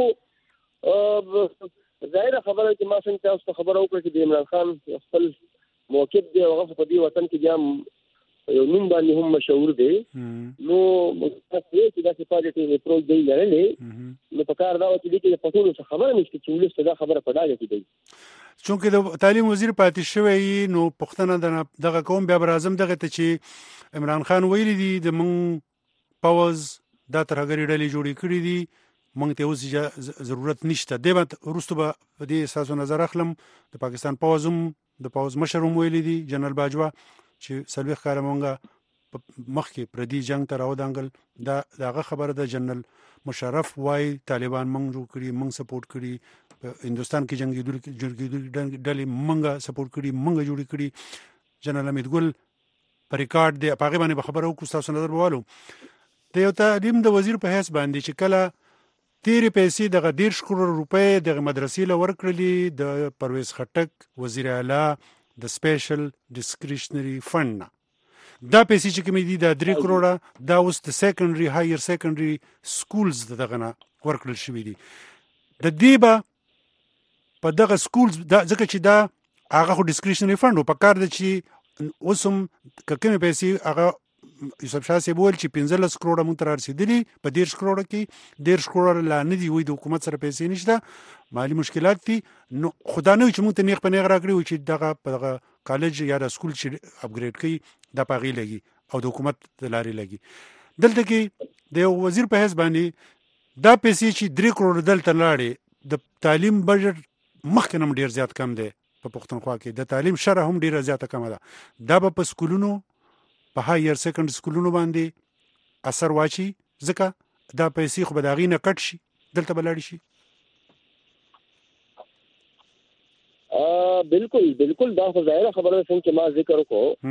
L: خو ظاهره خبره چې ما څنګه تاسو ته خبره وکړه چې د عمران خان خپل موقف دی هغه په دې وطن کې بیا یو نوم باندې هم مشهور دی نو مستقبل چې دا چې پاجټیو اپروچ دی لرلې نو په کار دا چې دې کې پټولو څه خبره نشته چې ولست دا خبره په ډاګه کې دی
G: چونکه د تعلیم وزیر پاتې شوی نو پښتنه دغه قوم بیا بر اعظم دغه ته چې عمران خان ویلي دي د مونږ پاوز دا ترهګری ډلې جوړې کړې دي مونږ ته اوس ضرورت نشته دی به وروسته به په دې اساسو نظر اخلم د پاکستان پاوزم د پاوز مشر هم ویلي دي جنرال باجوا چې سلوخ کار مونږه مخکې پردي جنگ ته راو دانګل دا دغه خبره د جنرال مشرف وای طالبان مونږ جوړ کړي مونږ سپورټ کړي هندستان کې جنگي جوړ ډلې مونږه سپورټ کړي مونږ جوړ کړي جنرال امید ګل پر ریکارډ دی په هغه باندې خبره وکړو تاسو نظر بوالو د یو تعلیم د وزیر په حیث باندې چې کله تیرې پیسې دغه ډېر کروڑ روپۍ دغه مدرسې له ورکړلې د پرویز خټک وزیر اعلی د سپیشل ډسکریشنری فند نه دا پیسې چې کومې دي د درې کروڑه دا اوس د سیکنډري هایر سیکنډري سکولز دغه نه ورکړل شوي دي د دې به په دغه سکولز دا ځکه چې دا هغه خو ډسکریشنری فند په کار دی چې اوس هم که کومې پیسې هغه یوسف شاه صاحب ویل چې پنځلس کروڑه مونږ ته رارسېدلي په دېرش کروڑه کې دېرش کروڑه لا نه دي وایي د حکومت سره پیسې نشته مالي مشکلات دي نو خدا نه وي چې مونږ ته نیغ په نیغ راکړي وي چې دغه په دغه کالج یا د سکول چې اپګریډ کوي دا په هغې لګي او د حکومت د لارې لګي دلته کې د یو وزیر په حیث باندې دا پیسې چې درې کروڑه دلته لاړې د تعلیم بجټ مخکې نه هم ډېر زیات کم دی په پښتونخوا کې د تعلیم شرح هم ډېره زیاته کمه ده دا به په سکولونو په هایر سیکنډ سکولونو باندې اثر واچي ځکه دا پیسې خو به د هغې نه کټ شي دلته به لاړې شي
L: بالکل بالکل دا خو ظاهره خبره څنګه چې ما ذکر وکړو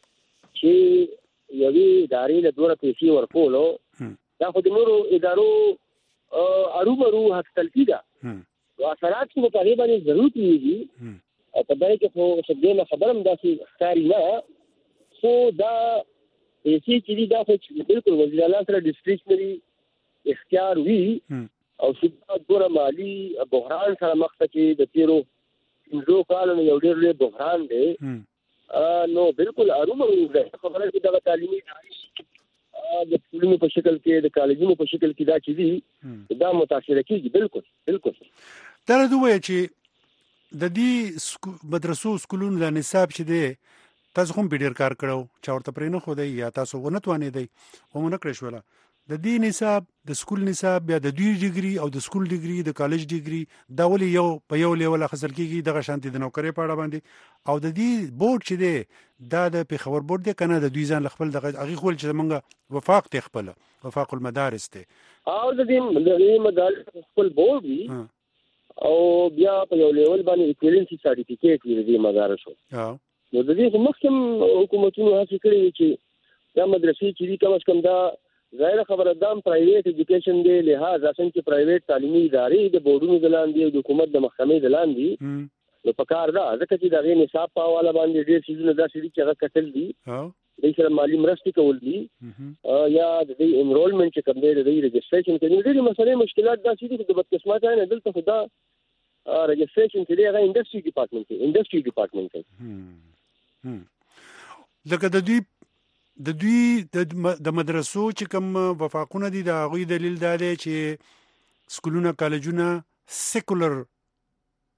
L: چې یوې ادارې له دوره پیسې ورکولو دا خو د نورو ادارو ارومرو حق تلفي ده نو اثرات خو په هغې باندې ضرور کېږي او په دغه کې خو څه خبره هم داسې ښکاري نه خو دا پیسې چې دي دا خو بالکل وزیر اعلی سره ډسکریشنري اختیار وي او صوبه دوره مالي بحران سره مخ ته چې د تېرو پنځو کالو یو ډېر لوی بحران دی نو بالکل ارومرو ده خبره چې دغه تعلیمي ادارې د سکولونو په شکل کې د کالجونو په شکل کې دا چې دي دا متاثره کېږي بالکل بالکل
G: دا راته ووایه چې د دې مدرسو سکولونو د نصاب چې دی تاسو هم په ډېر کار کړو چې ورته پرې نه ښودی یا تاسو ونه توانېدی خو مو نه کړی شوله د دې نصاب د سکول نصاب بیا د دوی ډیګري او د سکول ډیګري د کالج ډیګري دا ولې یو په یو لیول اخیستل کېږي دغه شانتې د نوکرۍ په اړه باندې او د دې بورډ چې دی دا د پېښور بورډ دی که نه د دوی ځان له خپل دغه هغې خو ویل چې زمونږ وفاق دی خپله وفاق المدارس دی
L: او د دې مدارس خپل بورډ وي او بیا په یو لیول باندې ایکویلنسي سرټیفیکیټ وي د دې مدارسو نو د دې مخکې حکومتونو هڅې کړې وي چې دا مدرسې چې دي کم از کم دا ظاهره خبره دا هم پرایویټ ایجوکیشن دی لحاظ اصلا چې پرایویټ تعلیمي ادارې د بورډونو د لاندې او د حکومت د محکمې د لاندې نو په کار ده ځکه چې د هغې نصاب په حواله باندې ډېر څیزونه داسې دي چې هغه کتل دي دوی سره مالي مرستې کول دي یا د دوی انرولمنټ چې کوم دی د دوی رجسټریشن کوي ډېرې مسلې مشکلات داسې دي چې د بدقسمته نه دلته خو دا رجسټریشن چې دی هغه انډسټري ډپارټمنټ کوي انډسټري ډپارټمنټ کوي
G: لکه د دوی د دوی د مدرسو چې کوم وفاقونه دي د هغوی دلیل دا دی چې سکولونه کالجونه سیکولر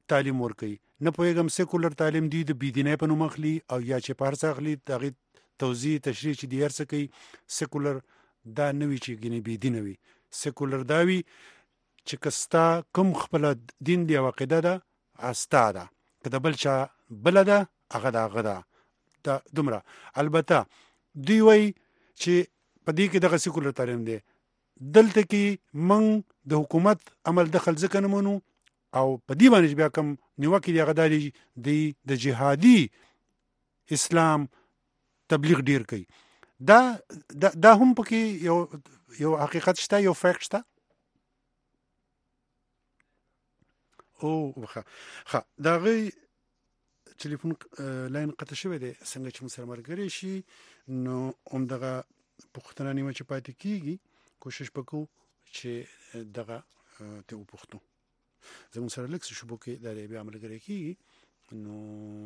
G: تعلیم ورکوي. نه پوهېږم سیکولر تعلیم دی د بېدینۍ په نوم اخلي او یا چې په هر څه اخلي د هغې توضیح تشریح چې دی هر څه کوي. سیکولر دا نه وي چې ګنې بېدینه وي. سیکولر دا وي چې که ستا کوم خپله دین دی او عقیده ده ستا ده، که د بل چا بله ده هغه د هغه ده. دا دومره. البته دوی وایي چې په دې کې دغه سیکولر تعلیم دی. دلته کې موږ د حکومت عمل دخل ځکه نه منو او په دې باندې بیا کوم نیوکې دی هغه دا دی د جهادي اسلام تبلیغ ډیر کوي. دا دا, دا هم پکې یو یو حقیقت شته، یو فیکټ شته. او ښه ښه د هغې ټلیفون لاین قطع شوی دی. څنګه چې موږ سره ملګری شي نو همدغه پوښتنه نیمه چې پاتې کېږي کوشش وکړو چې دغه ته وپوښتو. زموږ سره لږ څه شیبو کې دا دی بیا ملګری کېږي نو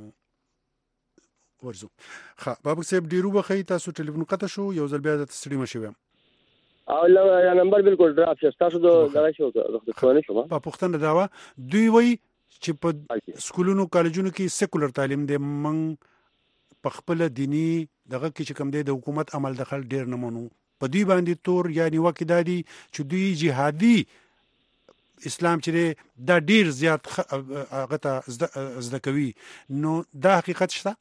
G: ورځو. ښه بابک صاحب ډېر وبخئ، تاسو ټلیفون قطع شو، یو ځل بیا درته ستړي مه شوی یم.
L: او یا نمبر بالکل ډراپ شو تاسو د دغه شو د شو
G: په پوښتنه دا وه دوی وایي چې په سکولونو کالجونو کې سیکولر تعلیم دی، موږ په خپله دیني دغه کې چې کوم دی د حکومت عمل دخل ډېر نه منو. په دوی باندې تور یا نیوکې دا دي چې دوی جهادي اسلام چې دی دا ډېر زیات هغه ته زده کوي. نو دا حقیقت شته؟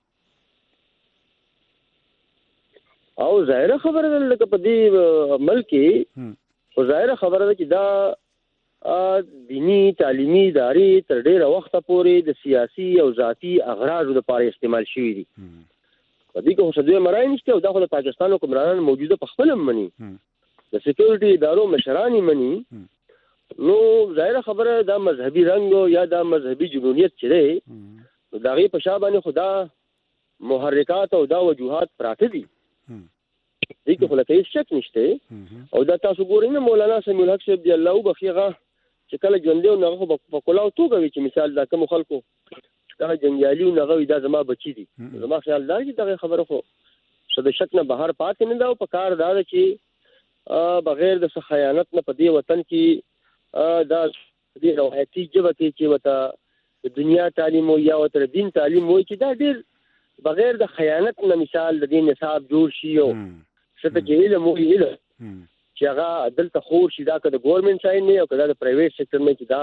L: او ظاهره خبره ده لکه په دې ملک کې خو ظاهره خبره ده چې دا دینی تعلیمي ادارې تر ډېره وخته پورې د سیاسي او ذاتي اغراضو لپاره استعمال شوي دي. په دې کې خو څه دوی مرای نشته او دا خو د پاکستان حکمرانان موجوده په خپل هم مني، د سکیورټي ادارو مشران یې مني. نو ظاهره خبره دا مذهبي رنګ یا دا مذهبي جنونیت چې دی نو د هغې په شا باندې خو دا محرکات او دا وجوهات پراته دي. دې کې خو لکه هېڅ شک نشته. او دا تاسو ګورئ نه مولانا سمیع الحق صاحب دی الله وبخي هغه چې کله ژوندی و نو هغه خو په کلاو توګه وي چې مثال دا کومو خلکو کله جنګیالي و نو هغه وي دا زما بچي دي. زما خیال دا چې دغه خبره خو څه د شک نه بهر پاتې نه ده. او په کار دا ده چې بغیر د څه خیانت نه په دې وطن کې دا دې روایتي ژبه کې چې ورته د دنیا تعلیم و یا ورته د دین تعلیم وایي چې دا ډېر بغیر د خیانت نه مثال د دې نصاب جوړ شي او څه ته چې علم وایي علم چې هغه دلته خور شي، دا که د ګورمنټ ساین نه او که دا د پرایویټ سیکټر نه چې دا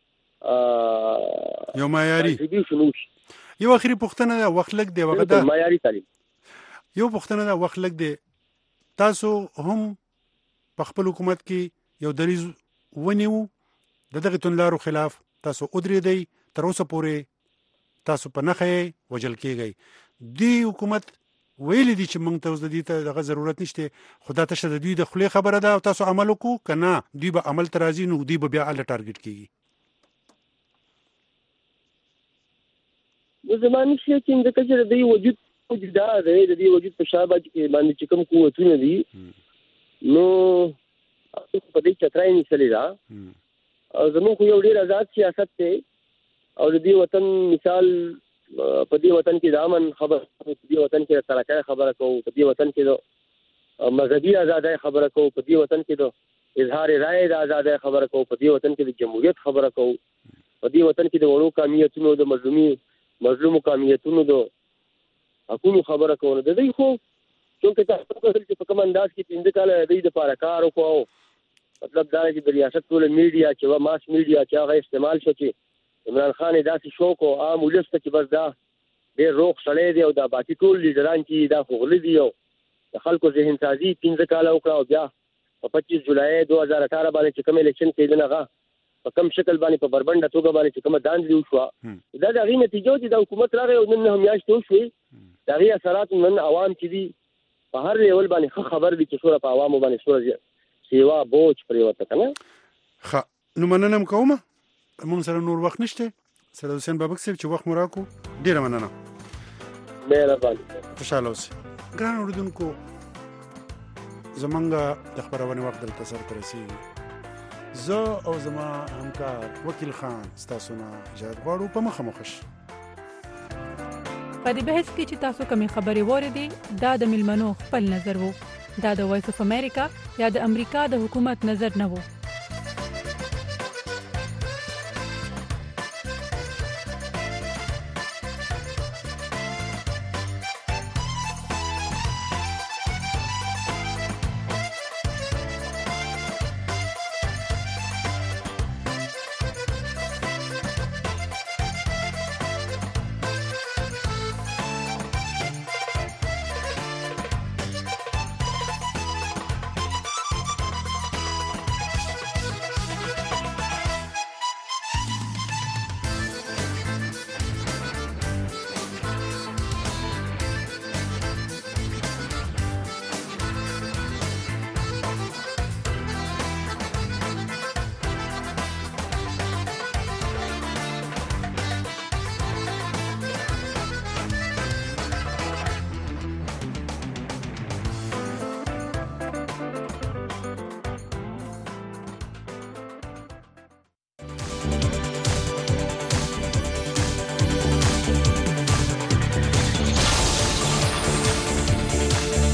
G: یو معیاري
L: شنو شي.
G: یو اخري پوښتنه ده، وخت لږ دی وغه ده
L: معیاري تعلیم.
G: یو پوښتنه ده، وخت لږ دی. تاسو هم په خپل حکومت کې یو دریځ ونیو د دغه توندلارو خلاف، تاسو ودرېدئ، تر اوسه پورې تاسو په نښه وجل کېږئ. دې حکومت ویلي دي چې موږ ته اوس د دې ته دغه ضرورت نشته، خو دا تشه د دوی د خولې خبره ده او تاسو عمل وکړو که نه دوی به عمل ته راځي نو دوی به بیا هلته ټارګېټ کېږي.
L: نو زما نه شي چې ځکه چې د دوی وجود دا دی، د دې وجود په شا باندې چې کوم قوتونه دي نو په دې چترای نیسلې ده. او زموږ خو یو ډېر آزاد سیاست دی او د دې وطن مثال په دې وطن کې د امن خبر، په دې وطن کې د ترقۍ خبره کوو، په دې وطن کې د مذهبي ازادۍ خبره کوو، په دې وطن کې د اظهار رایې د ازادۍ خبره کوو، په دې وطن کې د جمهوریت خبره کوو، په دې وطن کې د وړو قومیتونو د مظلومي مظلومو قومیتونو د حقونو خبره کوو. د دوی خو چونکې تاسو کتل چې په کوم انداز کې پنځه کاله د دوی دپاره کار وکړو، مطلب دا چې د ریاست ټوله میډیا چې وه ماس میډیا چې هغه استعمال شو چې عمران خان یې داسې شوق او عام ولس ته چې بس دا ډېر روغ سړی دی او دا باقي ټول لیډران چې دا خو غله دي او د خلکو ذهن سازي پنځه کاله وکړه او بیا په پچیس جولای دو هزار اٹھارہ باندې چې کوم الیکشن کېدل هغه په کوم شکل باندې په بربنډه توګه باندې چې کومه داندلې وشوه دا د هغې نتیجه و چې دا حکومت راغی او نن نهه میاشتې وشوې. د هغې اثرات نن عوام چې دي په هر لیول باندې ښه خبر دي چې څومره په عوامو باندې څومره سیوا بوج پرېوته که نه.
G: ښه نو مننه م کومه، موږ سره نور وخت نشته. سید حسین بابک صاحب چې وخت مو راکړو ډېره مننه.
L: مهرباني،
G: خوشحاله اوسئ. ګران اورېدونکو زمونږ د خپرونې وخت دلته سرته رسېږي. زه او زما همکار وکیل خان ستاسو نه اجازت غواړو په مخه مو ښه شي.
M: په دې بحث کې چې تاسو کومې خبرې واورېدې دا د میلمنو خپل نظر و، دا د وایس اف امریکا یا د امریکا د حکومت نظر نه و.